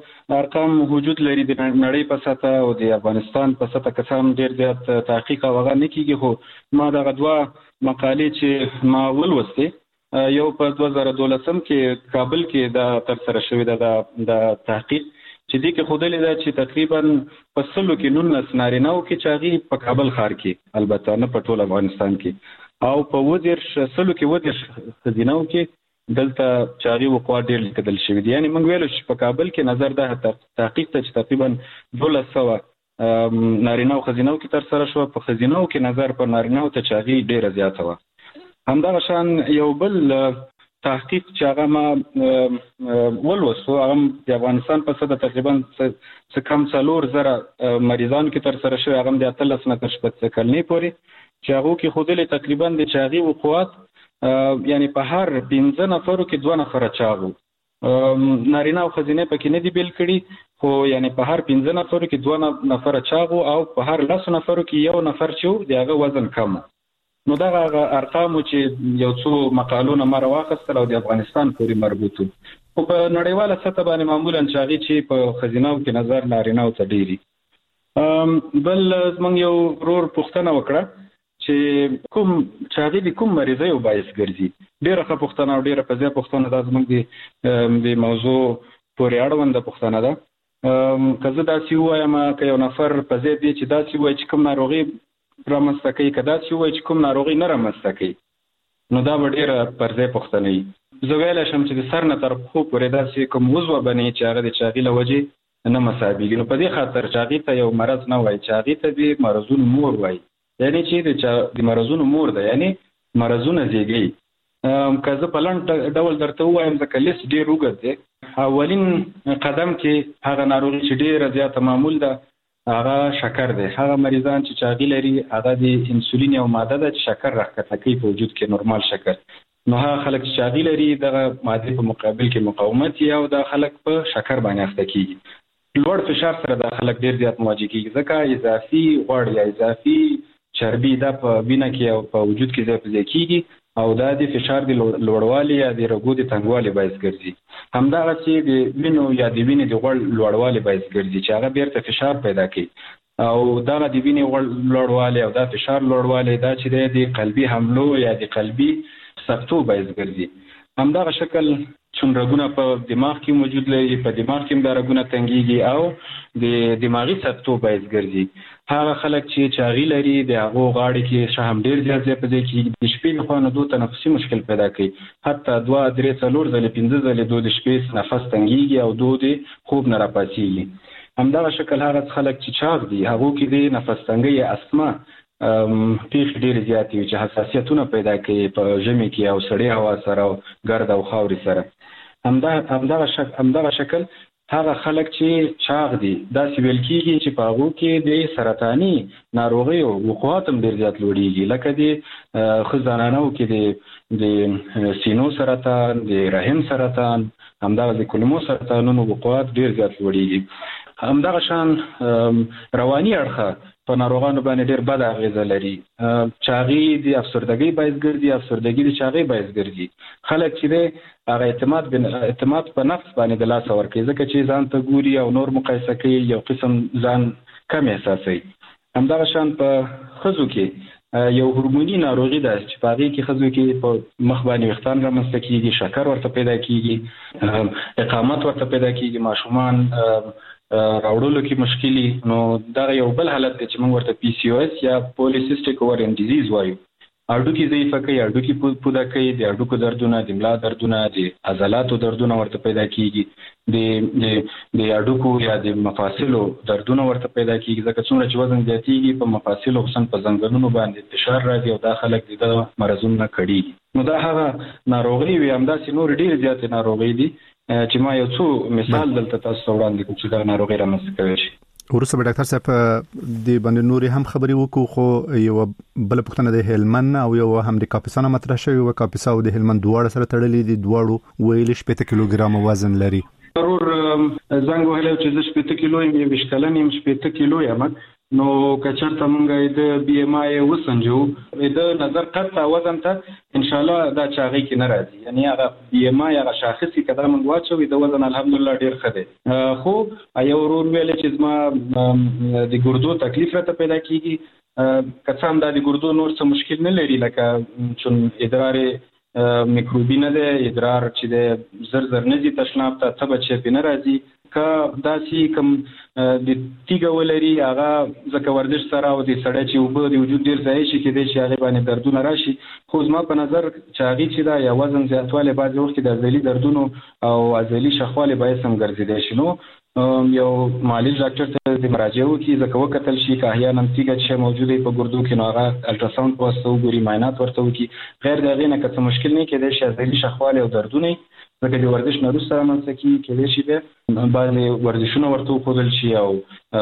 ارقام وجود لري د نړۍ په سطح او د افغانستان په سطح کسان ډیر زیات تحقیق او غوښتنه نه کیږي خو ما دغه دوا مقالې چې ما ولوستې یو په دوه زره دولسم کې کابل کې دا تر سره شوې ده د تحقیق چې دې کې خودلې ده چې تقریبا په سلو کې نولس نارینه‌و کې چاغي په کابل ښار کې البته نه په ټول افغانستان کې او په ودیر سلو کې ودیر خزینه‌و کې دلته چاغي وقوع ډېر لیکل شوی دی. یعنی موږ ویلو چې په کابل کې نظر ده تحقیق ته چې تقریبا دولس سوه نارینه‌و خزینه‌و کې تر سره شو په خزینه‌و کې نظر په نارینه‌و ته چاغي ډېر زیاته و. همدغه شان یو بل تحقیق چې هغه ما ولوسو هغه د افغانستان په سطح تقریبا څه کم څلور زره مریضان کې تر سره شوی هغه د اتلس نه تر شپږ کلنې پورې چې هغه کې خودلې تقریبا د چاغي وقوعات یعنی په هر پنځه نفرو کې دوه نفر چاغو نارینه او خزینه پکې نه دی بیل کړي خو یعنی په هر پنځه نفرو کې دوه نفر چاغو او په هر لس نفرو کې یو نفر چې دغه وزن کم. نو دا ارقام چې یو څو مقالونه مر واخستل او د افغانستان پورې مربوط او په نړیواله سطح باندې معمولا چاغي چې په خزینه کې نظر نارینه او تډيري. بل زمونږ یو رور پښتنه وکړه چې کوم چاغي د کوم مریضي او باعث ګرځي. ډیره ښه پښتنه او ډیره پزې پښتنه د زمونږ د موضوع پورې اړوند پښتنه ده. کزه دا سی وایم که یو نفر پزې دی چې دا سی وای چې کوم ناروغي رامنځته کوي کدا چې وای چې کوم ناروغي نه رامنځته کوي نو دا به ډیره پرځې پښتنه وي. زه ویل شم چې د سر نه تر خو پورې داسې کوم وضو بنې چې هغه د چاغي له وجې نه مصابيږي. نو په دې خاطر چاغي ته یو مرض نه وای چاغي ته د مرزونو مور وای یعنی چې د مرزونو مور ده یعنی مرزونه زیږي. کزه په لنډ ډول درته وایم ځکه لیست ډیر وګت دی. اولین قدم کې هغه ناروغي چې ډیره زیاته معمول ده هغه شکر دی. هغه مریضان چې چاغي لري هغه د انسولین یو ماده ده چې شکر راکټه کوي په وجود کې نورمال شکر. نو هغه خلک چې چاغي لري دغه ماده په مقابل کې مقاومت یا د خلک په شکر باندې اخته کیږي. لوړ فشار سره د خلک ډیر زیات مواجه کیږي ځکه اضافي غوړ یا اضافي چربي د په وینه کې او په وجود کې ځای کیږي او دا د فشار د لوړوالي یا د رګو د تنګوالي باعث ګرځي. همدغه چې د وینو یا د وینې د غوړ لوړوالي باعث ګرځي چې هغه بیرته فشار پیدا کوي او دا د وینې غوړ لوړوالي او دا فشار لوړوالي دا چې د قلبي حملو یا د قلبي سکتو باعث ګرځي. همدغه شکل چون رګونه په دماغ کې موجود لري په دماغ کې د رګونه تنګيږي او د دماغي سکتو باعث ګرځي. هغه خلک چې چاغي لري د هغه غاړې کې شهم ډیر زیات زیات پدې کې د شپې په نو دوه تنفسي مشکل پیدا کوي. حتی دوه درې څلور ځلې پنځه ځلې دوه د شپې نفس تنګيږي او دوه د خوب نه راپاسيږي. همدغه شکل هغه خلک چې چاغ دي هغه کې د نفس تنګي اسما پیښ ډیر زیات وي چې حساسیتونه پیدا کوي په ژمي کې او سړې هوا سره او ګرد او خاوري سره. همدغه همدغه شکل همدغه شکل هغه خلک چې چاغ دي دا سیول کیږي چې په هغه کې د سرطاني ناروغي او وقوعات هم ډیر زیات لوړیږي لکه د خزانانو کې د د سینو سرطان د رحم سرطان همدغه د کولمو سرطانونو وقوعات ډیر زیات لوړیږي. همدغه شان رواني اړخه په ناروغانو باندې ډېر بد اغیزه لري. چاغي د افسردګۍ باعث ګرځي، افسردګي د چاغي باعث ګرځي. خلک چې د هغه اعتماد بن اعتماد په نفس باندې د لاس ورکوي، ځکه چې ځان ته ګوري او نور مقایسه کوي، یو قسم ځان کم احساسوي. همدغه شان په ښځو کې یو هورموني ناروغي ده چې په هغې کې ښځو کې په مخ باندې ویښتان رامنځته کېږي، شکر ورته پیدا کېږي، اقامت ورته پیدا کېږي، ماشومان راوړلو کې مشکلي. نو دا یو بل حالت دی چې موږ ورته پی سی او اس یا پولیسیسټیک اوورین ډیزیز وایو. اډوکی ضعیفه کوي، اډوکی پوده کوي، د اډوکو دردونه، د ملا دردونه، د عضلاتو دردونه ورته پیدا کېږي، د د اډوکو یا د مفاصلو دردونه ورته پیدا کېږي، ځکه څومره چې وزن زیاتېږي په مفاصلو خصوصا په زنګنونو باندې فشار راځي او دا خلک د مرضونو نه کړېږي. نو دا هغه ناروغي وي. همداسې نور ډېرې زیاتې ناروغۍ دي چې ما یو څو مثال دلته تاسو ته وړاندې کوم چې دا ناروغي رامنځته کوي شي. ورسره به ډاکټر صاحب د باندې نورې هم خبرې وکړو، خو یو بل پوښتنه د هلمند او یو هم د کاپیسا نه مطرح شوی و. کاپیسا او د هلمند دواړه سره تړلې دي، دواړو ویل شپږ کیلوګرام وزن لري. ضرور زنګ وهلو چې زه شپږ کیلو یم، یو کلن یم، شپږ کیلو یم. نو کچرته مونږه د بی ام آی وسنجو د نظر قطع وزن ته ان شاء الله دا چاغي کې نه راځي، یعنی هغه بی ام آی هغه شاخصي کده مونږ واچوي د وزن الحمدلله ډیر ښه دی. خو یو ورور ویل چې زما د ګردو تکلیف راته پیدا کیږي، کڅام دا د ګردو نور څه مشکل نه لري، لکه چون ادرار میکروبي نه دی، ادرار چې د زر زر نه دي تشناب ته ته بچې په نه راځي. که داسې کوم د تیګه ولري هغه ځکه ورزش سره او د سړی چې اوبه د وجود ډېر ضایع شي کېدای شي هغې باندې دردونه راشي. خو زما په نظر چې هغې چې دا یا وزن زیاتوالی بعضې وخت کې د عضلي دردونو او عضلي شخوالي باعث هم ګرځېدی شي. نو یو معالج ډاکټر ته د مراجعه وکړي، ځکه وکتل شي که احیانا تیږه چې موجوده په ګردو کې نو هغه الټراساوند په واسطه وګوري، معاینات ورته وکړي. غیر د هغې نه که څه مشکل نه کېدای شي عضلي شخوالی او دردونه ځکه د ورزش نه وروسته رامنځته کېږي، کېدای شي بیا بعضې ورزشونه ورته وښودل شي او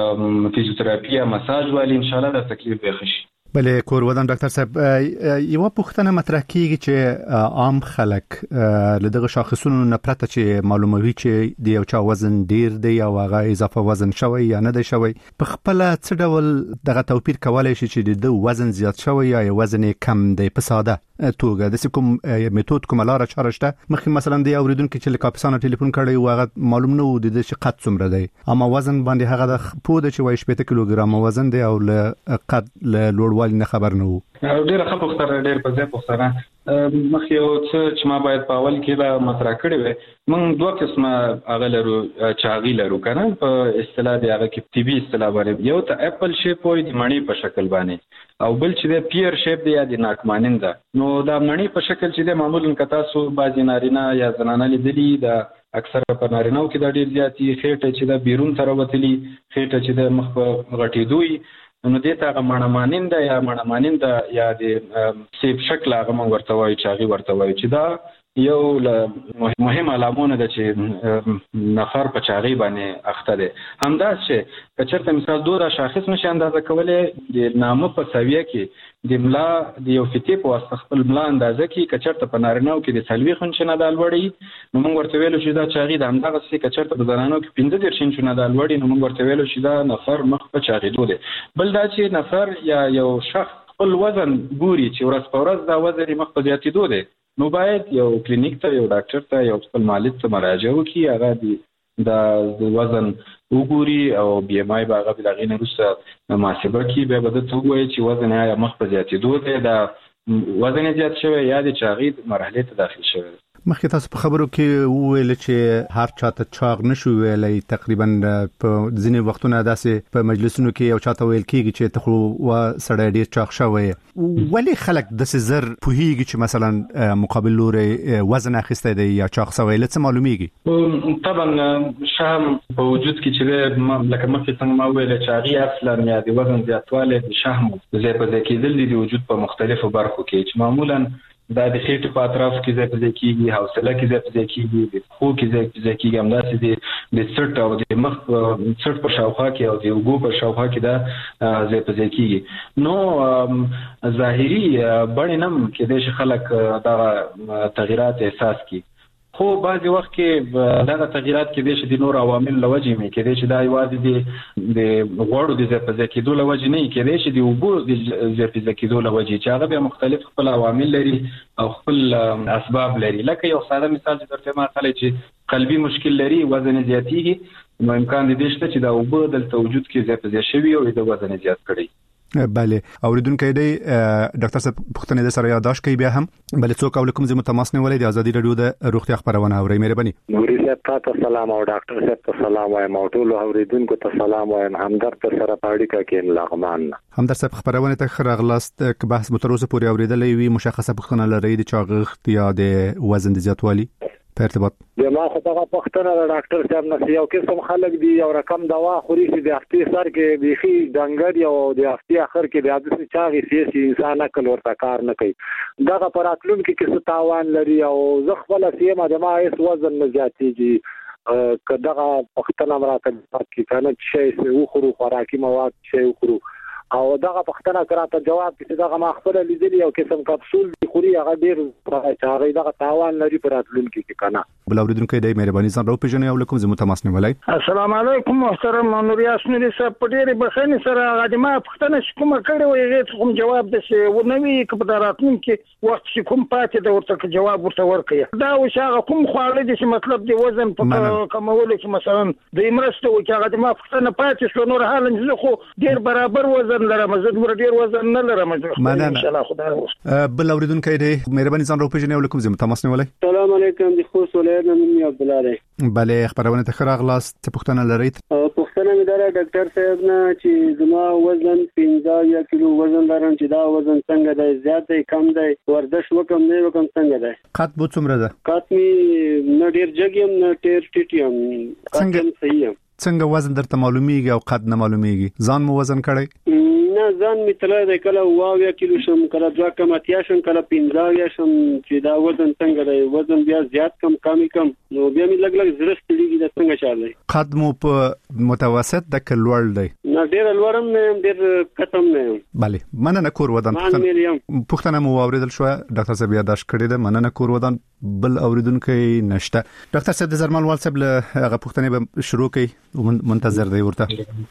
فزیوتراپي یا مساج والي انشاءالله دا تکلیف به ښه شي. بله کور ودان ډاکټر صاحب، یو پوښتنه مطرح کیږي چې عام خلک له دغه شاخصونو نه پرته چې معلوموي چې د یو چا وزن ډیر دی او هغه اضافه وزن شوی یا نه دی شوی، په خپل څه ډول دغه توپیر کولای شي چې د وزن زیات شوی یا وزن کم دی په ساده توګه؟ د کوم میتود کوم لار چاره شته؟ مخکې مثلا د اوریدونکو چې لکاپسانه ټلیفون کړی و هغه معلوم نه و د چې قد څومره دی، اما وزن باندې هغه د پوده چې وایي شپږ کیلوګرام وزن دی او له قد له لوړوالي نه خبر نه و. ډېر ښه پوښتنه، ډېر په ځای پوښتنه. مخکې یو څه چې ما باید په اول کې دا مطرح کړی وی، موږ دوه قسمه هغه لرو، چاغي لرو که نه په اصطلاح د هغه کې طبي اصطلاح باندې، یو ته اپل شیپ وایي د مڼې په شکل باندې، او بل چې د پیر شیپ دی یا د ناکمانند ده. نو دا مڼې په شکل چې د معمولا که تاسو بعضې نارینه یا زنانه لیدلي دا اکثره په نارینهو کې دا ډېر زیات وي، خېټه چې دا بیرون ته راوتلي، خېټه چې د مخ په غټېدو وي، نو دې ته هغه مڼهماننده یا مڼهماننده یا د سیب شکل هغه موږ ورته وایو، چاغي ورته وایو، چې دا یو له مهم علامونه ده چې نفر په چاغي باندې اخته دی. همداسې چې که چېرته مثال دو دا شاخص نشي اندازه کولی، د نامه په سویه کې د ملا د یو فتې په واسطه خپل ملا اندازه کړي، که چېرته په نارینهو کې د څلوېښت انچه نه دا لوړ وي نو موږ ورته ویلو چې دا چاغي ده. همدغسې که چېرته په زنانو کې پنځه دېرش انچو نه دا لوړ وي نو موږ ورته ویلو چې دا نفر مخ په چاغېدو دی. بل دا چې نفر یا یو شخص خپل وزن ګوري چې ورځ په ورځ دا وزن یې مخ په زیاتېدو دی، نو باید یو کلینیک ته، یو ډاکټر ته، یو خپل معالج ته مراجعه وکړي، هغه د وزن وګوري او بی ام آی به هغه د هغې نه وروسته محاسبه کړي، بیا به ده ته ووایي چې وزن یې یا مخ په زیاتېدو دی، دا وزن یې زیات شوی یا د چاغي مرحلې ته داخل شوی دی. مخکې تاسو په خبرو کې وویل چې هر چاته چاغ نشو ویلی، تقریبا په ځینې وختونه داسې په مجلسونو کې یو چاته ویل کېږي چې ته خو و سړی ډېر چاغ شوی. ولې خلک داسې زر پوهېږي چې مثلا مقابل لوري وزن اخیستی دی یا چاغ شوی؟ له څه معلومیږي؟ طبعا شهم په وجود کې چې لکه مخکې څنګه ما وویل چاغي اصلا یا د وزن زیاتوالی د شهم ځای په ځای کېدل دي د وجود په مختلفو برخو کې، چې معمولا دا د خېټې په اطراف کې ځای په ځای کېږي، حوصله کې ځای په ځای کېږي، د پښو کې ځای په ځای کېږي، همداسې د څټ او د مخ څټ په شاوخوا کې او د اوږو په شاوخوا کې دا ځای په ځای کېږي. نو ظاهري بڼې نه هم کېدای شي خلک دغه تغیرات احساس کړي، خو بعضی وخت کې دغه تغیرات کې د شې د نور عوامل لوجې مې کې د شې د ایوازي د د غوړو د زیاتې کېدو لوجې نه کې د شې د اوبو د زیاتې کېدو لوجې چې هغه به مختلف خپل عوامل لري او خپل اسباب لري. لکه یو ساده مثال چې درته ما خلک چې قلبي مشکل لري، وزن زیاتېږي، نو امکان دی شته چې دا اوبه دلته وجود کې زیاتې شوي او د وزن زیات کړي. بله اوریدونکو دی ډاکټر صاحب پښتنې د سره یاداش کوي بیا هم بل څوک او کوم ځای متماسنه ولې د ازادي رادیو د روغتیا خبرونه اوري. مهرباني. نوري صاحب ته سلام او ډاکټر صاحب ته سلام وایم او ټول اوریدونکو ته سلام وایم. همدرد سره پاړیکا کې لغمان. همدرد صاحب خبرونه ته خرغلاست که بحث متروسه پورې اوریدلې وي مشخصه پښتنه لري د چاغښت یا د وزن د زیاتوالي په ارتباط. د ما خو دغه پښتنه د ډاکټر صاحب نه یو قسم خلک دی یو رقم دوا خوري چې د هفتې سر کې بيخي ډنګر یو د هفتې اخر کې د عادت چاغي سیاسي انسان عقل ورته کار نه کوي. دغه پراتلون کې څه تاوان لري او زه خپل سیمه د ما هیڅ وزن نه زیاتېږي که دغه پښتنه مراته کې کنه شي او خورو خوراکي مواد شي او خورو او دغه پښتنه کراته جواب چې دغه ما خپل لیدلی او قسم کپسول دی خوري هغه ډیر هغه دغه تاوان لري پر راتلون کې کنه. بل اوریدونکو دی مهرباني ځان راو پیژنې او کوم زمو تماسنه ولای. السلام علیکم محترم نوریاس نوري صاحب په ډیره بخښنې سره هغه ما پښتنه کوم کړي وي هیڅ کوم جواب دسه ونوي کپه راتلون کې وخت چې کوم پاتې د ورته جواب ورته ورکړي. دا وشاغه کوم خواړه دي چې مطلب دی وزن په کمولو کې مثلا د امرسته او چې هغه ما پښتنه پاتې شو نور حال نه خو ډیر برابر وزن لرم زه ډیر ډیر وزن نه لرم ان شاء الله خدای وس. بل اوریدونکو دی مهرباني ځان راو پیژنې او کوم زمو تماسنه ولای. السلام علیکم د خو سولیر نن عبد الله دی. بله خبرونه ته خراغلاس ته پښتنه لري. پښتنه مې دره ډاکټر صاحب نه چې زما وزن پنځه کیلو وزن لرم چې دا وزن څنګه دی زیات دی کم دی ورزش وکم نه وکم څنګه دی. قد بو څومره ده؟ قد می نه ډیر جګیم نه ډیر ټیټیم. څنګه صحیح څنګه وزن درته معلومیږي او قد نه معلومیږي؟ ځان مو وزن کړی؟ نه ځان می تل د کله واو کیلو شم کله دوه کم اتیا شم کله پنځه شم چې دا وزن څنګه دی وزن بیا زیات کم کمی کم نو بیا می لګ لګ زړه ستړي د څنګه چالي. قد مو په متوسط د کلوړ دی؟ نه ډیر لوړم نه ډیر کتم نه. بله مننه کور ودان پښتنه مو اوریدل شو ډاکټر صاحب یاداش کړی ده مننه کور ودان. بل اوریدونکو نشته. ډاکټر صاحب د زرمال وال صاحب له هغه پښتنه به شروع کړي منتظر دی ورته.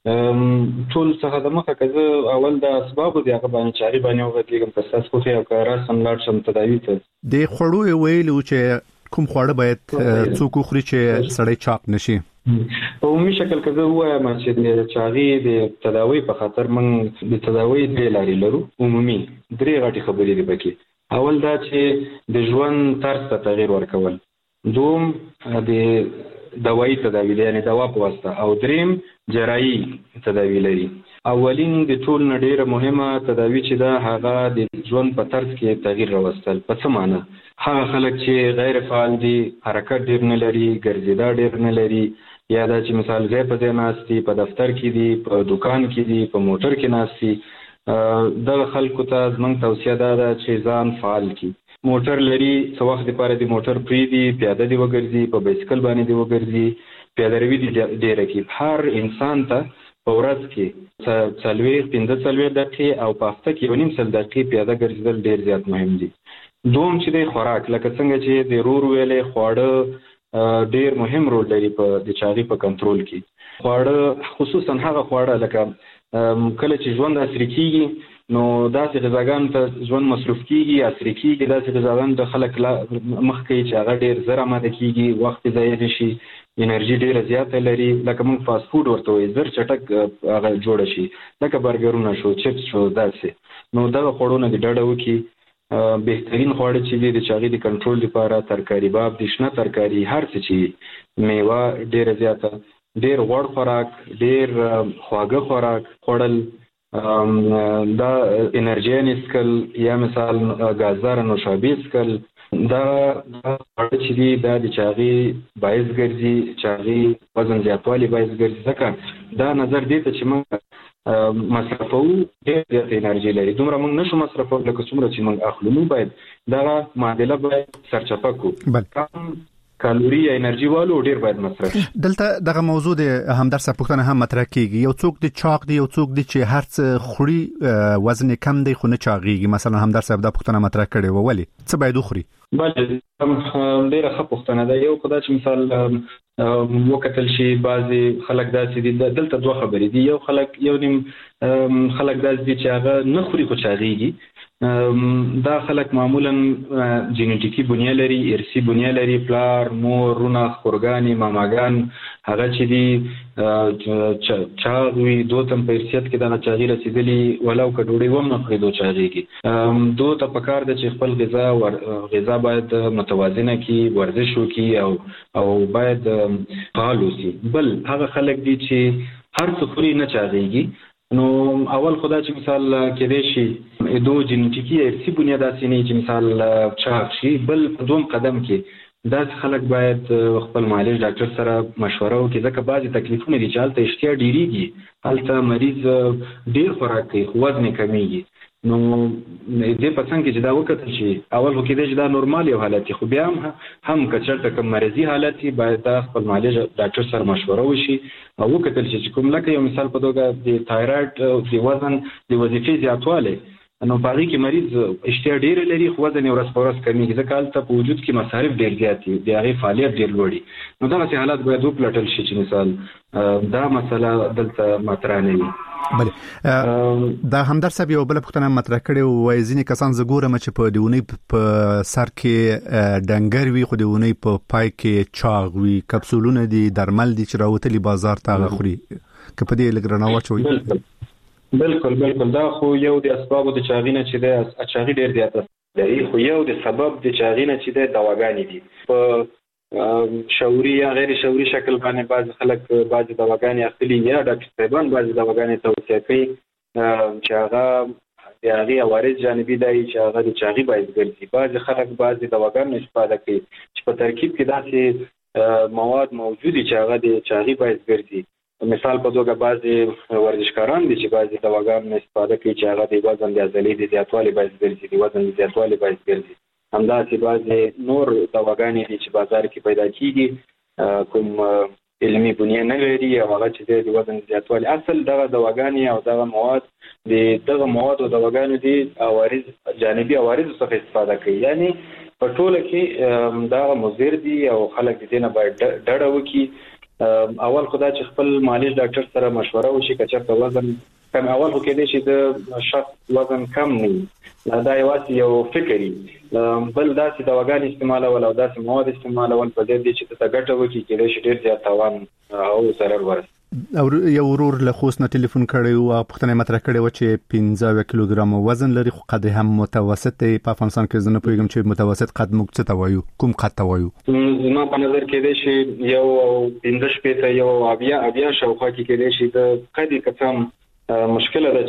ټول څه د مخه کزه اول د اسباب دی هغه باندې چاري باندې وغږیږم که تاسو خو یو کار سم لاړ شم تداوی ته د خړو ویلو چې کوم خواړه باید څوک خوري چې سړی چاق نشي. په عمومي شکل کې زه وایم چې د چاغي د تداوی په خاطر من د تداوی د لاري لرو. عمومي درې غټي خبرې دي پکې. اول دا چې د ژوند طرز ته تغییر ورکول، دوم د دوايي تداوی یعنی دوا په واسطه، او دریم جراحي تداوی لري. اولین د ټول نډیره مهمه تداوی چې دا هغه د ژوند په طرز کې تغییر راوستل. په څه معنی؟ هغه خلک چې غیر فعال دي، حرکت ډیر نه لري، ګرځیدا ډیر نه لري، یا دا چې مثال ځای په ځای ناستي، په دفتر کې دي، په دکان کې دي، په موټر کې ناستي، دغه خلکو ته زموږ توصیه دا ده چې ځان فعال کړي. موټر لري څه وخت لپاره د موټر پریدي، پیاده دی وګرځي، په بایسکل باندې دی وګرځي، پیاده روي دی ډیره کې. هر انسان ته په ورځ کې څلوېښت پنځه څلوېښت دقیقې او په هفته کې یو نیم سل دقیقې پیاده ګرځېدل ډیر زیات مهم دي. دوم چې د خوراک لکه څنګه چې د رور ویلې خواړه ډیر مهم رول لري په د چاغي په کنټرول کې. خواړه خصوصا هغه خواړه لکه کله چې ژوند عصري کیږي نو داسې غذاګانو ته ژوند مصروف کیږي، عصري کیږي، داسې غذاګانو د خلک مخ کوي چې هغه ډیر زر آماده کیږي، وخت ضایع نشي، انرژي ډیره زیاته لري. لکه موږ فاست فود ورته وایي، زر چټک هغه جوړ شي، لکه برګرونه شو، چپس شو، داسې. نو دغه خوړونه د ډډه وکړي. بهترین خواړه چې دي د چاغي د کنټرول لپاره ترکاری باب دي، شنه ترکاری، هر څه چې میوه ډیره زیاته، ډیر غوړ خوراک، ډیر خواږه خوراک خوړل، دا انرژي نسکل یا مثال غازار نوشابه سکل، دا خواړه چې دي دا د چاغي باعث ګرځي، چاغي وزن زیاتوالي باعث ګرځي. ځکه دا نظر دی ته چې موږ مصرفو ډېر زیات انرژي لري، دومره موږ نشو مصرفو لکه څومره چې موږ اخلو. موږ باید دا معادله باید سرچپه کړو. کالوري یا انرژي والو ډیر باید مصرف شي. دلته دغه موضوع د همدرد صاحب پوښتنه هم مطرح کیږي، یو څوک د چاق دی، یو څوک دی چې هر څه خوري وزن کم دی خو نه چاغيږي. مثلا همدرد صاحب دا پوښتنه مطرح کړې و، ولی څه باید وخوري؟ بله ډیره ښه پوښتنه ده. یو خدای چې مثال وکتل شي بعضي خلک داسې دي، دلته دوه خبرې دي. یو خلک یو نیم خلک داسې دي چې هغه نه خوري خو چاغيږي. دا خلک معمولا جینټیکی بنیه لري، ارثي بنیه لري، پلار، مور، رونه، خورګانی، ماماګان هغه چې دي چاغ وي، دوی ته په ارثیت کې دا چاغي رسیدلی ولو که ډوډۍ هم نه خوري دوی چاغيږي. دوی ته پکار ده چې خپل غذا ور غذا باید متوازنه کی، ورزش وکړي او او باید فعال اوسي. بل هغه خلک دي چې هر څه خوري نه چاغيږي. نو اول خدا چې مثال کې دی شي دو جنټیکی ارثي بنیاد اسې نه چې مثال چاغ شي. بل په دوم قدم کې داس خلک باید خپل معالج ډاکټر سره مشوره وکړي، ځکه بعضي تکلیفونه دي چې هلته اشتها ډیریږي، هلته مریض ډیر خوراک کوي خو وزن کمیږي. نو دې په څنګه چې دا وکړل شي اول وکړي چې دا نورمال یو حالت خو بیا هم هم کچرته کوم مرضی حالت باید دا خپل معالج ډاکټر سره مشوره وشي او وکړل شي چې کوم لکه یو مثال په توګه د تایرايډ او د وزن د وظیفې زیاتوالی، نو په هغې کې مریض اشتها ډېره لري خو وزن یې ورځ په ورځ کمیږي، ځکه هلته په وجود کې مصارف ډېر زیات دي، د هغې فعالیت ډېر لوړ وي. نو دغسې حالات باید وپلټل شي چې مثال دا مسله دلته مطرح نه وي. بله دا همدرد صاحب یو بل پوښتنه مطرح کړې وای، ځینې کسان زه ګورم چې په دیونی په سر کې ډنګر وي خو دیونی په پای کې چاغ وي، کپسولونه دي، درمل دي چې راوتلي بازار ته خوري، که په دې لږ رڼا واچوي. بالکل بالکل دا خو یو د اسبابو د چاغي نه چې د چاغي ډېر زیات لري، خو یو د سبب د چاغي نه چې د دواګانې دي. په شعوري یا غیر شعوري شکل باندې بعض خلک بعض دواګانې اخلي یا ډاکټر صاحبان بعض دواګانې توصیه کوي چې هغه د هغې عوارض جانبي دی چې هغه د چاغي باعث ګرځي. بعض خلک بعض دواګانو استفاده کوي چې په ترکیب کې داسې مواد موجود دي چې هغه د چاغي باعث ګرځي. مثال په توګه بعضې ورزشکاران دي چې بعضې دواګانو استفاده کوي چې هغه د وزن د عضلې د زیاتوالي باعث ګرځي، د وزن د زیاتوالي باعث ګرځي. همداسې بعضې نور دواګانې دي چې بازار کې پیدا کیږي کوم علمي بنیه نه لري او هغه چې د وزن د زیاتوالي. اصل دغه دواګانې او دغه مواد د دغه مواد او دواګانو دي عوارض جانبي عوارض څخه استفاده کوي، یعنی په ټوله کې دغه مضر دي او خلک د دې نه باید ډډه وکړي. اول خدا چې خپل معالج ډاکټر سره مشوره وشي که چېرته وزن کم، اول خو کېدای شي د شخص وزن کم نه وي، دا یوازې یو فکر وي. بل داسې دواګانې استعمالول او داسې مواد استعمالول په ضد دي چې ته ګټه وکړي، کېدای شي ډېر زیات تاوان او ضرر ورسي. او یو ورور له خوست نه ټلیفون کړی و او پوښتنه مطرح کړې و چې پنځه اویا کیلوګرام وزن لري خو قد هم متوسط دی. په افغانستان کې زه نه پوهېږم چې متوسط قد موږ څه ته وایو، کوم قد ته وایو؟ زما په نظر کېدای شي یو پنځه شپېته یو اویا اویا شاوخوا کې کېدای شي د قد یې که څه مشکله ده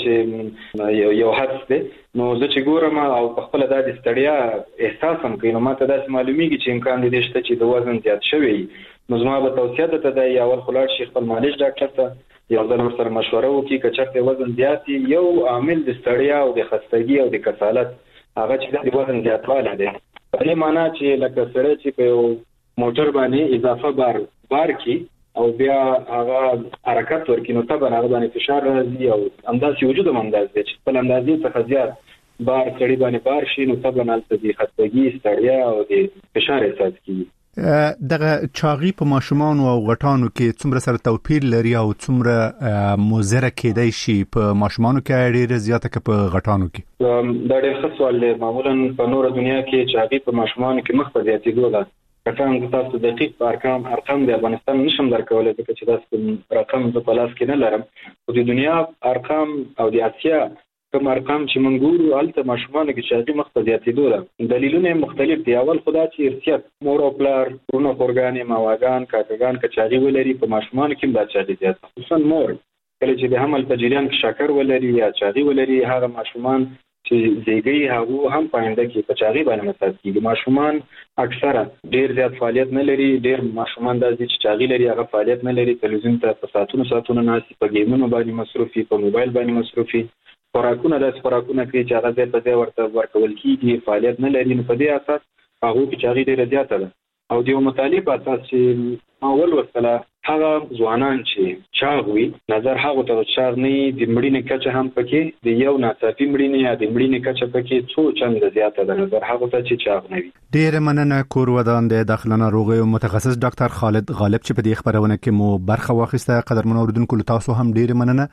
چې یو حدس دی. نو زه چې ګورم او په خپله دا د ستړیا احساس هم کوي، نو ما ته داسې معلومیږي چې امکان دی شته چې د وزن زیات شوی. نو زما به توصیه درته ده یا اول خو لاړ شي خپل معالج ډاکټر ته یو ځل ورسره مشوره وکړي، که چېرته وزن زیات وي یو عامل د ستړیا او د خستګي او د کسالت هغه چې د وزن زیاتوالی دی. په دې معنا چې لکه سړی چې په یو موټر باندې اضافه بار بار کړي او بیا هغه حرکت ورکړي، نو طبعا هغه باندې فشار راځي او همداسې وجود هم همداسې دی چې خپل اندازې څخه زیات بار سړي باندې بار شي، نو طبعا هلته د خستګي، ستړیا او د فشار احساس کېږي. دغه چاغي په ماشومان او غټانو کې څومره سره توپیر لري او څومره مضره کېدای شي؟ په ماشومانو کې ډېره زیاته که په غټانو کې؟ دا ډېر ښه سوال دی. معمولا په نوره دنیا کې چاغي په ماشومانو کې مخ په زیاتېدو ده. کسان تاسو دقیق په ارقام ارقام د افغانستان نشم درکولی ځکه چې داسې رقم زه په لاس کې نه لرم، خو د دنیا ارقام او د اسیا کوم ارقام چې موږ ګورو هلته ماشومانو کې چاغي مخ په زیاتېدو ده. دلیلونه یې مختلف دي. اول خو دا چې ارثیت، مور او پلار، ورونه، خورګانې، ماواګان، کاکاګان که چاغي ولري په ماشومانو کې هم دا چاغي زیات، خصوصا مور کله چې د حمل په جریان کې شکر ولري یا چاغي ولري، هغه ماشومان چې زیږي هغه هم په آینده کې په چاغي باندې مصاب کېږي. ماشومان اکثره ډېر زیات فعالیت نه لري، ډېر ماشومان داسې چې چاغي لري هغه فعالیت نه لري، تلویزیون ته په ساعتونو ساعتونو ناستي، په ګیمونو باندې مصروف وي، په موبایل باندې مصروف وي، خوراکونه داسې خوراکونه کوي چې هغه ځای په ځای ورته ورکول کېږي، فعالیت نه لري. نو په دې اساس هغو کې چاغي ډېره زیاته ده. او د مطالعه په اساس چې اول وسله هغه ځوانان چې چاغ وي نظر هغه ته چاغ نه د مړینې کچه هم پکې د یو ناڅاپي مړینې یا د مړینې کچه پکې څو چنده زیاته ده نظر هغه ته چې چاغ نه وي. ډیر مننه کور ودان د داخله ناروغیو متخصص ډاکټر خالد غالب چې په دې خبرونه کې مو برخه واخیسته. قدرمن اوردونکو تاسو هم ډیر مننه.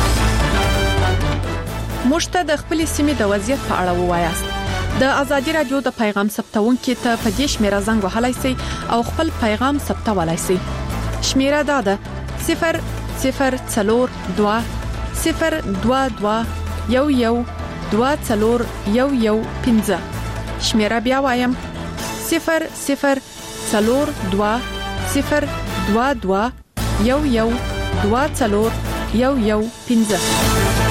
مشته د خپل سیمې د وضعیت په اړه ووایاست. د ازادي رادیو د پیغام ثبتونکو ته په دې شمیره زنګ وهلای شئ او خپل پیغام ثبتولای شئ. شمیره دا ده صفر صفر څلور دوه صفر دوه دوه یو یو دوه څلور یو یو پنځه. شمیره بیا وایم صفر صفر څلور دوه صفر دوه دوه یو یو دوه څلور یو یو پنځه.